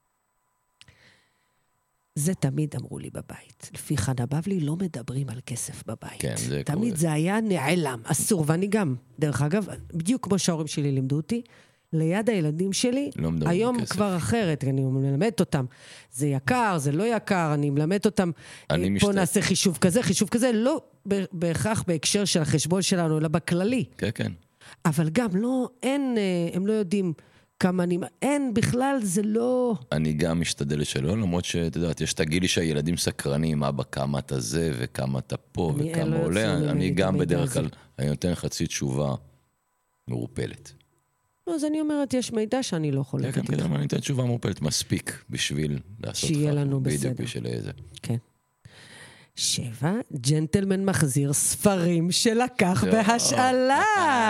Speaker 2: זה תמיד אמרו לי בבית. לפי חנה בבלי לא מדברים על כסף בבית.
Speaker 3: כן, זה
Speaker 2: תמיד
Speaker 3: קורה.
Speaker 2: זה היה נעלם, אסור, ואני גם, דרך אגב, בדיוק כמו שההורים שלי לימדו אותי, ליד הילדים שלי,
Speaker 3: לא
Speaker 2: היום
Speaker 3: כסף.
Speaker 2: כבר אחרת, אני מלמדת אותם, זה יקר, זה לא יקר, אני מלמדת אותם, פה
Speaker 3: משת...
Speaker 2: נעשה חישוב כזה, חישוב כזה, לא בהכרח בהקשר של החשבון שלנו, אלא בכללי.
Speaker 3: כן, כן.
Speaker 2: אבל גם לא, אין, הם לא יודעים כמה אני, אין בכלל, זה לא...
Speaker 3: אני גם משתדל שלא, למרות שאת יודעת, יש תגידי שהילדים סקרנים, אבא כמה אתה זה וכמה אתה פה וכמה עולה, אני גם בדרך כלל, אני נותן חצי תשובה מעורפלת.
Speaker 2: לא, אז אני אומרת, יש מידע שאני לא חולקת
Speaker 3: איתך. כן, כן, אני אתן תשובה מעורפלת, מספיק בשביל לעשות
Speaker 2: שיהיה לנו בסדר.
Speaker 3: בדיוק בשביל איזה.
Speaker 2: כן. שבע, ג'נטלמן מחזיר ספרים שלקח בהשאלה.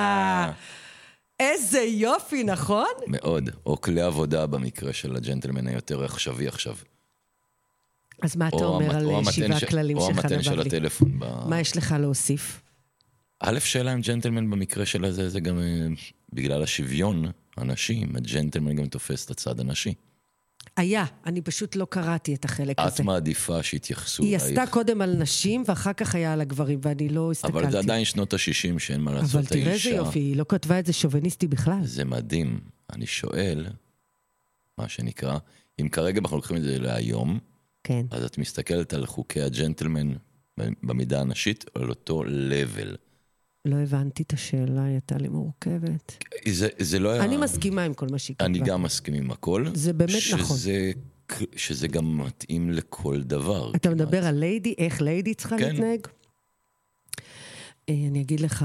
Speaker 2: איזה יופי, נכון?
Speaker 3: מאוד. או כלי עבודה במקרה של הג'נטלמן היותר עכשווי עכשיו.
Speaker 2: אז מה אתה אומר על שבעה הכללים שלך?
Speaker 3: או המתן של הטלפון.
Speaker 2: מה יש לך להוסיף?
Speaker 3: א', שאלה עם ג'נטלמן במקרה של הזה, זה גם בגלל השוויון הנשים, הג'נטלמן גם תופס את הצד הנשי.
Speaker 2: היה, אני פשוט לא קראתי את החלק הזה.
Speaker 3: את מעדיפה שהתייחסו.
Speaker 2: היא עשתה קודם על נשים, ואחר כך היה על הגברים, ואני לא הסתכלתי.
Speaker 3: אבל זה עדיין שנות ה-שישים שאין מה לעשות.
Speaker 2: אבל תראה איזה יופי, היא לא כתבה את זה שוביניסטי בכלל.
Speaker 3: זה מדהים. אני שואל, מה שנקרא, אם כרגע אנחנו לוקחים את זה להיום,
Speaker 2: כן.
Speaker 3: אז את מסתכלת על חוקי הג'נטלמן במידה הנשית, על אותו לבל.
Speaker 2: לא הבנתי את השאלה, היא הייתה לי מורכבת.
Speaker 3: זה, זה לא היה...
Speaker 2: אני מסכימה עם כל מה שהיא כתבה.
Speaker 3: אני גם מסכים עם הכל.
Speaker 2: זה באמת
Speaker 3: שזה,
Speaker 2: נכון.
Speaker 3: שזה גם מתאים לכל דבר.
Speaker 2: אתה כמעט. מדבר על ליידי, איך ליידי צריכה
Speaker 3: כן.
Speaker 2: להתנהג? אני אגיד לך,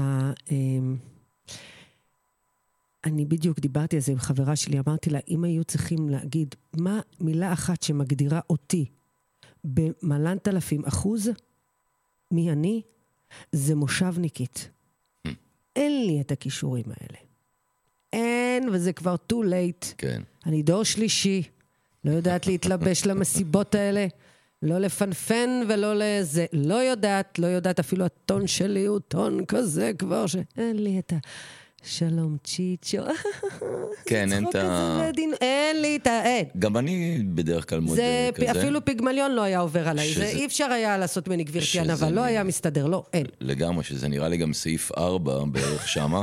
Speaker 2: אני בדיוק דיברתי על זה עם חברה שלי, אמרתי לה, אם היו צריכים להגיד, מה מילה אחת שמגדירה אותי במלנת אלפים אחוז, מי אני? זה מושבניקית. אין לי את הכישורים האלה. אין, וזה כבר too late.
Speaker 3: כן.
Speaker 2: אני דור שלישי, לא יודעת להתלבש למסיבות האלה, לא לפנפן ולא לזה, לא יודעת, לא יודעת, אפילו הטון שלי הוא טון כזה כבר, שאין לי את ה... שלום צ'יצ'ו.
Speaker 3: כן, אין את ה...
Speaker 2: אין לי את ה... אין.
Speaker 3: גם אני בדרך כלל מודה כזה.
Speaker 2: אפילו פיגמליון לא היה עובר עליי. זה אי אפשר היה לעשות מני גבירתיין, אבל לא היה מסתדר, לא, אין.
Speaker 3: לגמרי, שזה נראה לי גם סעיף ארבע בערך שמה,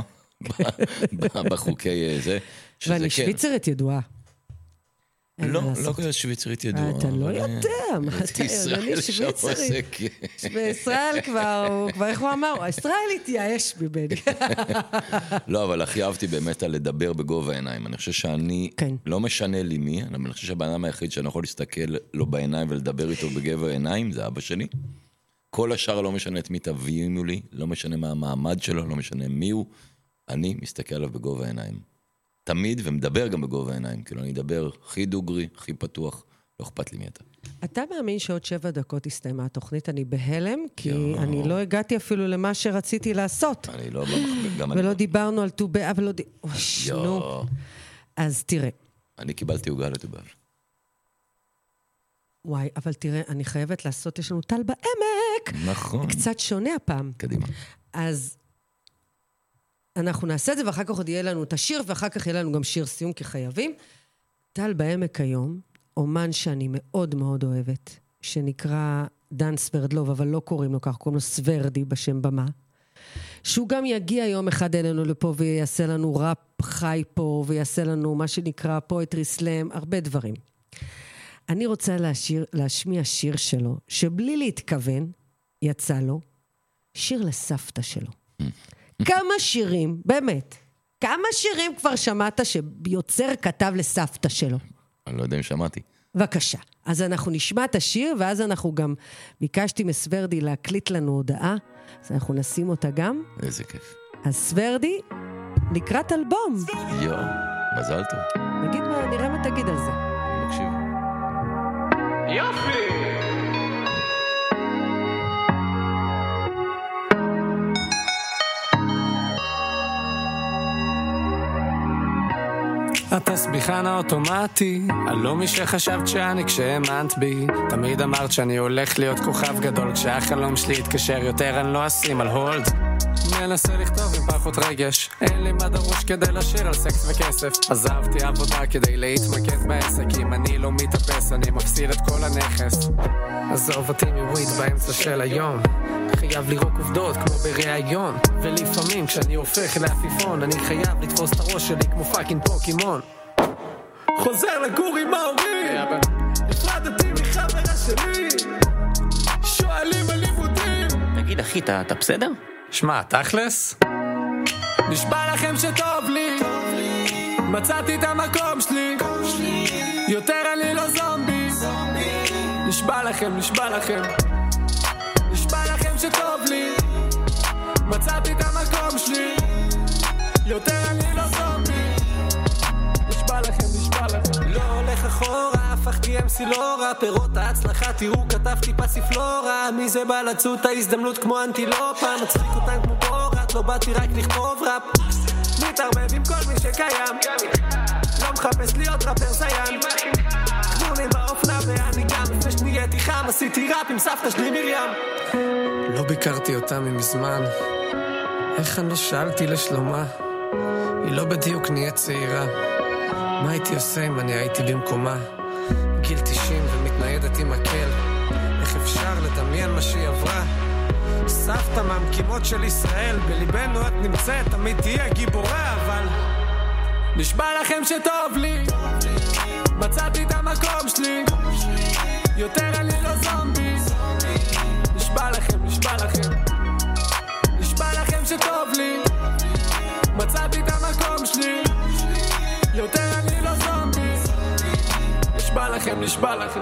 Speaker 3: בחוקי זה.
Speaker 2: ואני שוויצרית ידועה.
Speaker 3: לא, לא כזה שוויצרית ידועה.
Speaker 2: אתה לא יודע, מה אתה יודע, אני שוויצרית. בישראל כבר, איך הוא אמר? ישראל התייאש מבני.
Speaker 3: לא, אבל הכי אהבתי באמת על לדבר בגובה העיניים. אני חושב שאני, לא משנה לי מי, אבל אני חושב שהבן אדם היחיד שאני יכול להסתכל לו בעיניים ולדבר איתו בגובה העיניים, זה אבא שלי. כל השאר לא משנה את מי תביאו לי, לא משנה מה המעמד שלו, לא משנה מי הוא, אני מסתכל עליו בגובה העיניים. תמיד, ומדבר גם בגובה העיניים, כאילו אני אדבר הכי דוגרי, הכי פתוח, לא אכפת לי מי אתה.
Speaker 2: אתה מאמין שעוד שבע דקות הסתיימה התוכנית, אני בהלם, כי אני לא הגעתי אפילו למה שרציתי לעשות.
Speaker 3: אני לא במחבק, גם אני
Speaker 2: ולא
Speaker 3: לא.
Speaker 2: דיברנו על ט"ו באב, ולא דיברנו... נו. אז תראה.
Speaker 3: אני קיבלתי עוגה לט"ו באב.
Speaker 2: וואי, אבל תראה, אני חייבת לעשות, יש לנו טל בעמק.
Speaker 3: נכון.
Speaker 2: קצת שונה הפעם.
Speaker 3: קדימה.
Speaker 2: אז אנחנו נעשה את זה, ואחר כך עוד יהיה לנו את השיר, ואחר כך יהיה לנו גם שיר סיום כחייבים. טל בעמק היום, אומן שאני מאוד מאוד אוהבת, שנקרא דן סברדלוב, אבל לא קוראים לו כך, קוראים לו סברדי בשם במה, שהוא גם יגיע יום אחד אלינו לפה, ויעשה לנו ראפ חי פה, ויעשה לנו מה שנקרא פואטרי סלאם, הרבה דברים. אני רוצה להשיר, להשמיע שיר שלו, שבלי להתכוון, יצא לו, שיר לסבתא שלו. כמה שירים, באמת, כמה שירים כבר שמעת שיוצר כתב לסבתא שלו?
Speaker 3: אני לא יודע אם שמעתי.
Speaker 2: בבקשה. אז אנחנו נשמע את השיר, ואז אנחנו גם ביקשתי מסוורדי להקליט לנו הודעה, אז אנחנו נשים אותה גם.
Speaker 3: איזה כיף.
Speaker 2: אז סוורדי, לקראת אלבום.
Speaker 3: יו, מזל טוב.
Speaker 2: נגיד מה, נראה מה תגיד על זה.
Speaker 3: אני מקשיב.
Speaker 5: יופי! אתה סביחן האוטומטי, הלא מי שחשבת שאני כשאמנת בי. תמיד אמרת שאני הולך להיות כוכב גדול, כשהחלום שלי יתקשר יותר אני לא אשים על הולד. מנסה לכתוב עם פחות רגש, אין לי מה דרוש כדי לשיר על סקס וכסף. עזבתי עבודה כדי להתמקד בעסק, אם אני לא מתאפס אני מפסיד את כל הנכס. עזוב אותי מוויד באמצע של היום, חייב לראות עובדות כמו בראיון, ולפעמים כשאני הופך לעפיפון אני חייב לתפוס את הראש שלי כמו פאקינג פוקימון. חוזר לגור עם ההורים, נפרדתי מחברה שלי, שואלים על לימודים.
Speaker 6: תגיד אחי, אתה, אתה בסדר?
Speaker 5: שמע, תכלס? נשבע לכם שטוב לי, מצאתי את המקום שלי, יותר אני לא זומבי. נשבע לכם, נשבע לכם, נשבע לכם שטוב לי, מצאתי את המקום שלי, יותר אני לא זומבי. נשבע לכם, נשבע לכם. לא הולך אחורה, הפכתי אם סי לורה, פירות ההצלחה, תראו כתבתי פסיפלורה. מי זה בא לצוד את ההזדמנות כמו אנטילופה, מצחיק אותן כמו בורת, לא באתי רק לכתוב ראפ, מתערבב עם כל מי שקיים, לא מחפש להיות ראפר זיין. תנו לי באופנה ואני גם לפני שנהייתי חם, עשיתי ראפ עם סבתא שלי מרים. לא ביקרתי אותה ממזמן, איך אני לא שאלתי לשלומה, היא לא בדיוק נהיה צעירה, מה הייתי עושה אם אני הייתי במקומה? גיל תשעים ומתניידת עם מקל, איך אפשר לדמיין מה שהיא עברה? סבתא מהמקימות של ישראל, בליבנו את נמצאת, תמיד תהיה גיבורה. אבל נשבע לכם שטוב לי, מצאתי את המקום שלי, יותר אני לא זומבי. נשבע לכם, נשבע לכם, נשבע לכם שטוב לי, מצאתי את המקום שלי, יותר אני לא זומבי. נשבע לכם, נשבע לכם.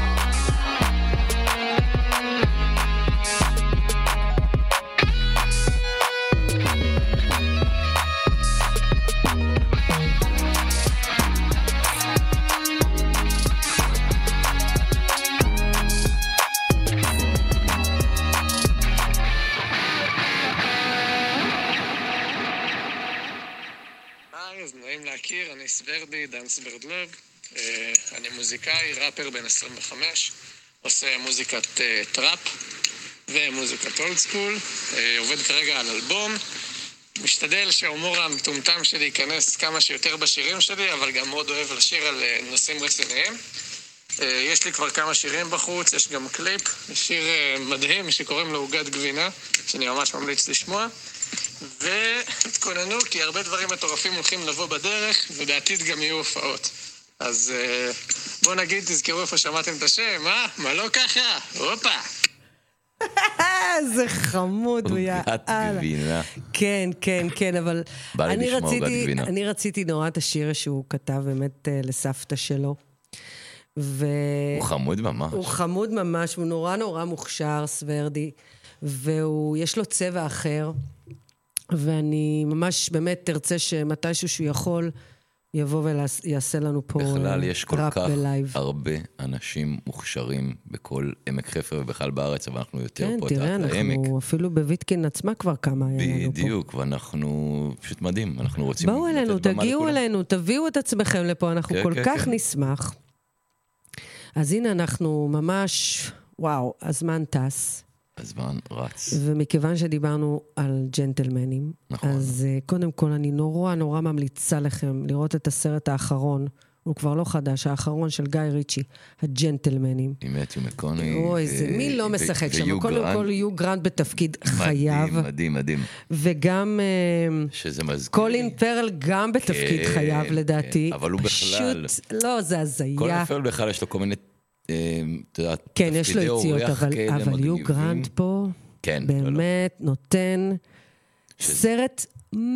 Speaker 5: אני סברדי, דן סברדלוב, אני מוזיקאי, ראפר בן עשרים וחמש, עושה מוזיקת טראפ ומוזיקת אולד סקול, עובד כרגע על אלבום, משתדל שההומור המטומטם שלי ייכנס כמה שיותר בשירים שלי, אבל גם מאוד אוהב לשיר על נושאים רציניים. יש לי כבר כמה שירים בחוץ, יש גם קליפ, שיר מדהים שקוראים לו עוגת גבינה, שאני ממש ממליץ לשמוע. והתכוננו, כי הרבה דברים מטורפים הולכים לבוא בדרך, ובעתיד גם יהיו הופעות. אז בוא נגיד, תזכרו איפה שמעתם את השם, אה? מה לא ככה? הופה!
Speaker 2: זה חמוד, הוא יאללה.
Speaker 3: עוגת גבינה.
Speaker 2: כן, כן, כן, אבל
Speaker 3: בא לי
Speaker 2: אני
Speaker 3: לשמוע עוגת
Speaker 2: רציתי,
Speaker 3: גבינה.
Speaker 2: אני רציתי נורא את השיר שהוא כתב באמת לסבתא שלו. ו...
Speaker 3: הוא חמוד ממש.
Speaker 2: הוא חמוד ממש, הוא נורא נורא מוכשר, סוורדי, ויש לו צבע אחר, ואני ממש באמת תרצה שמתישהו שהוא יכול, יבוא ויעשה לנו פה ראפ בלייב.
Speaker 3: בכלל יש כל כך הרבה אנשים מוכשרים בכל עמק חפר ובכלל בארץ, אבל אנחנו יותר
Speaker 2: כן,
Speaker 3: פה
Speaker 2: תראה,
Speaker 3: את העמק.
Speaker 2: אנחנו אפילו בוויטקין עצמה כבר כמה היה לנו פה.
Speaker 3: בדיוק, ואנחנו פשוט מדהים, אנחנו רוצים...
Speaker 2: בואו אלינו, תגיעו אלינו, תביאו את עצמכם לפה, אנחנו
Speaker 3: כן,
Speaker 2: כל
Speaker 3: כן,
Speaker 2: כך
Speaker 3: כן.
Speaker 2: נשמח. אז הנה אנחנו ממש, וואו, הזמן טס.
Speaker 3: הזמן רץ.
Speaker 2: ומכיוון שדיברנו על ג'נטלמנים,
Speaker 3: נכון.
Speaker 2: אז uh, קודם כל אני נורא נורא ממליצה לכם לראות את הסרט האחרון, הוא כבר לא חדש, האחרון של גיא ריצ'י, הג'נטלמנים.
Speaker 3: עם מתיו מקוני.
Speaker 2: אוי, זה מי לא משחק שם? קודם כל יו גרנט בתפקיד חייו.
Speaker 3: מדהים, מדהים, מדהים.
Speaker 2: וגם
Speaker 3: שזה מזכיר.
Speaker 2: קולין פרל גם בתפקיד חייו לדעתי.
Speaker 3: אבל הוא בכלל.
Speaker 2: פשוט, לא, זה הזיה.
Speaker 3: קולין פרל בכלל יש לו כל מיני, אתה יודע,
Speaker 2: כן, יש לו יציאות, אבל יו גרנט פה באמת נותן סרט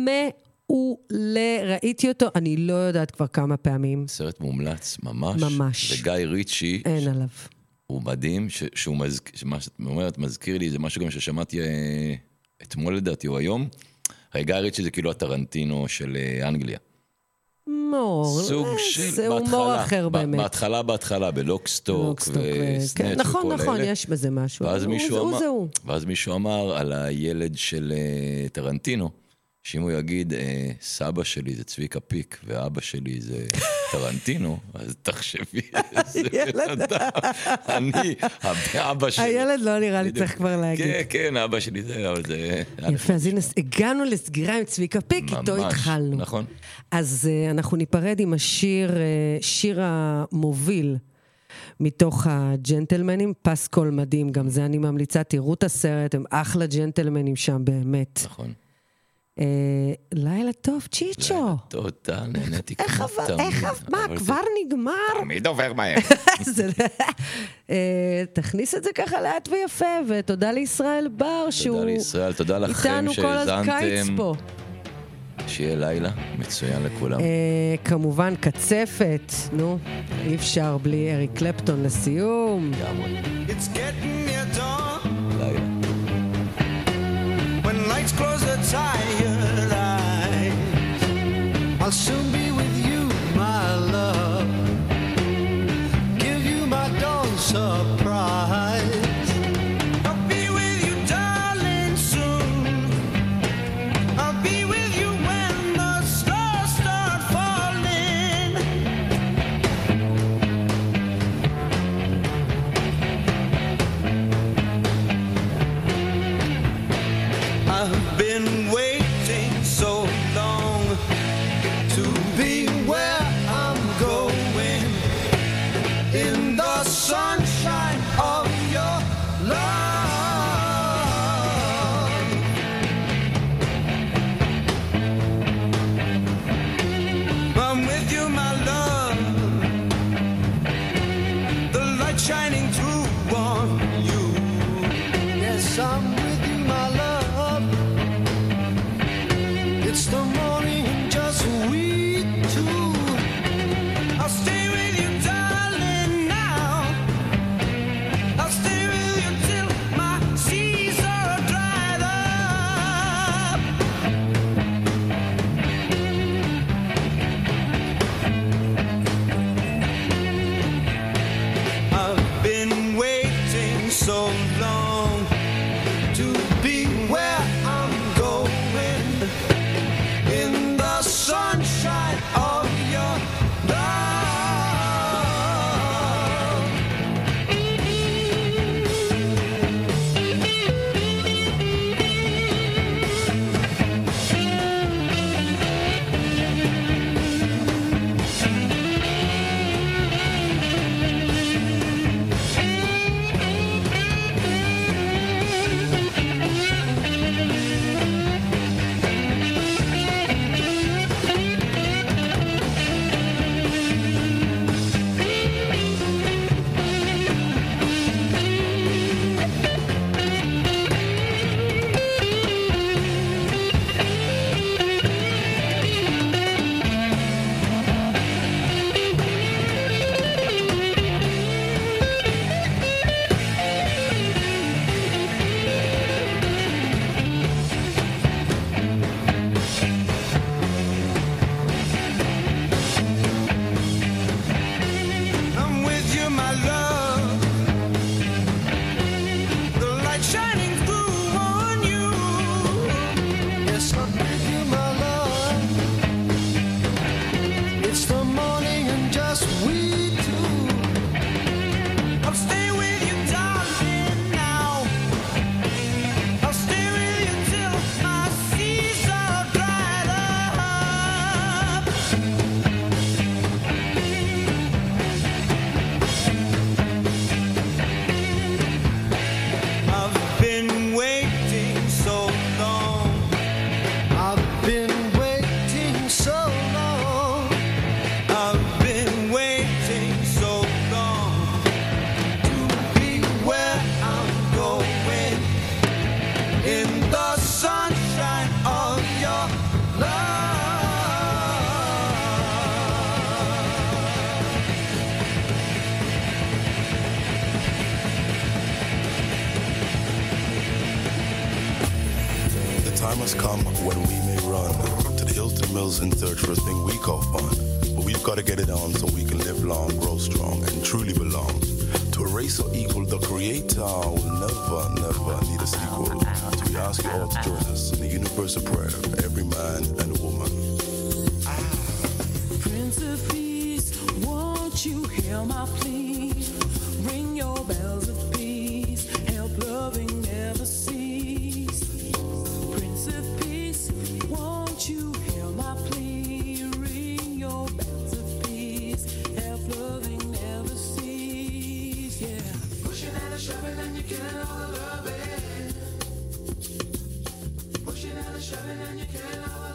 Speaker 2: מעולה. ראיתי אותו, אני לא יודעת כבר כמה פעמים.
Speaker 3: סרט מומלץ, ממש.
Speaker 2: ממש.
Speaker 3: וגיא ריצ'י.
Speaker 2: אין עליו.
Speaker 3: הוא מדהים, שהוא מזכיר, מה שאת אומרת, מזכיר לי, זה משהו גם ששמעתי אתמול לדעתי, או היום. הרי גיא ריצ'י זה כאילו הטרנטינו של אנגליה.
Speaker 2: מור, זה הומור אחר באמת.
Speaker 3: בהתחלה, בהתחלה, בלוקסטוק וסנאצ'
Speaker 2: נכון,
Speaker 3: וכל
Speaker 2: נכון,
Speaker 3: אלה.
Speaker 2: יש בזה משהו.
Speaker 3: הוא זה הוא. ואז מישהו אמר על הילד של טרנטינו, שאם הוא יגיד, סבא שלי זה צביקה פיק, ואבא שלי זה טרנטינו, אז תחשבי איזה בן אדם. אני, אבא שלי.
Speaker 2: הילד לא נראה לי צריך כבר להגיד.
Speaker 3: כן, כן, אבא שלי זה, אבל זה...
Speaker 2: יפה, אז הנה, הגענו לסגירה עם צביקה פיק, איתו התחלנו.
Speaker 3: נכון.
Speaker 2: אז אנחנו ניפרד עם השיר, שיר המוביל, מתוך הג'נטלמנים, פסקול מדהים, גם זה אני ממליצה, תראו את הסרט, הם אחלה ג'נטלמנים שם, באמת.
Speaker 3: נכון.
Speaker 2: לילה טוב, צ'יצ'ו.
Speaker 3: לילה טוב, תודה, נהניתי כמו תמיד.
Speaker 2: איך, מה, כבר נגמר?
Speaker 3: תמיד עובר מהר.
Speaker 2: תכניס את זה ככה לאט ויפה, ותודה לישראל בר, שהוא
Speaker 3: לישראל, תודה לכם
Speaker 2: איתנו כל הקיץ פה.
Speaker 3: שיהיה לילה מצוין לכולם.
Speaker 2: כמובן, קצפת, נו, אי אפשר בלי אריק קלפטון לסיום.
Speaker 6: It's getting near dawn.
Speaker 3: לילה.
Speaker 6: When lights close the tired eyes, I'll soon be with you, my love. Give you my dawn surprise. I'll be with you, darling, soon. I'll be with you when the stars start falling. I've been waiting so long to be where I'm going, in the sunshine of your love. I'm with you, my love, the light shining through on you. Yes, I'm with you, my love. It's the morning and just we two. I'll stay with you, darling, now. I'll stay with you till my seas are dried up. I've been waiting so long I'll stay with you, darling, now. I'll stay with you till my seas are dried up. I've been waiting so long. I've been waiting so long. I've been waiting so long to be where I'm going in the sunshine of your love.
Speaker 7: The time has come when we may run to the Hilton Mills in search for a thing we call fun. But we've got to get it on so we can live long, grow strong, and truly belong. To a race so equal, the Creator will never, never need a sequel. So we ask you all to join us in the universal prayer of every man and woman.
Speaker 8: Prince of Peace, won't you hear my plea? Ring your bells of peace, help loving never cease. Prince of Peace, won't you hear my plea? Ring your bells of peace, help loving never cease. Yeah. Pushing and a shoving and you're getting all the loving. Pushing and a shoving and you're getting all the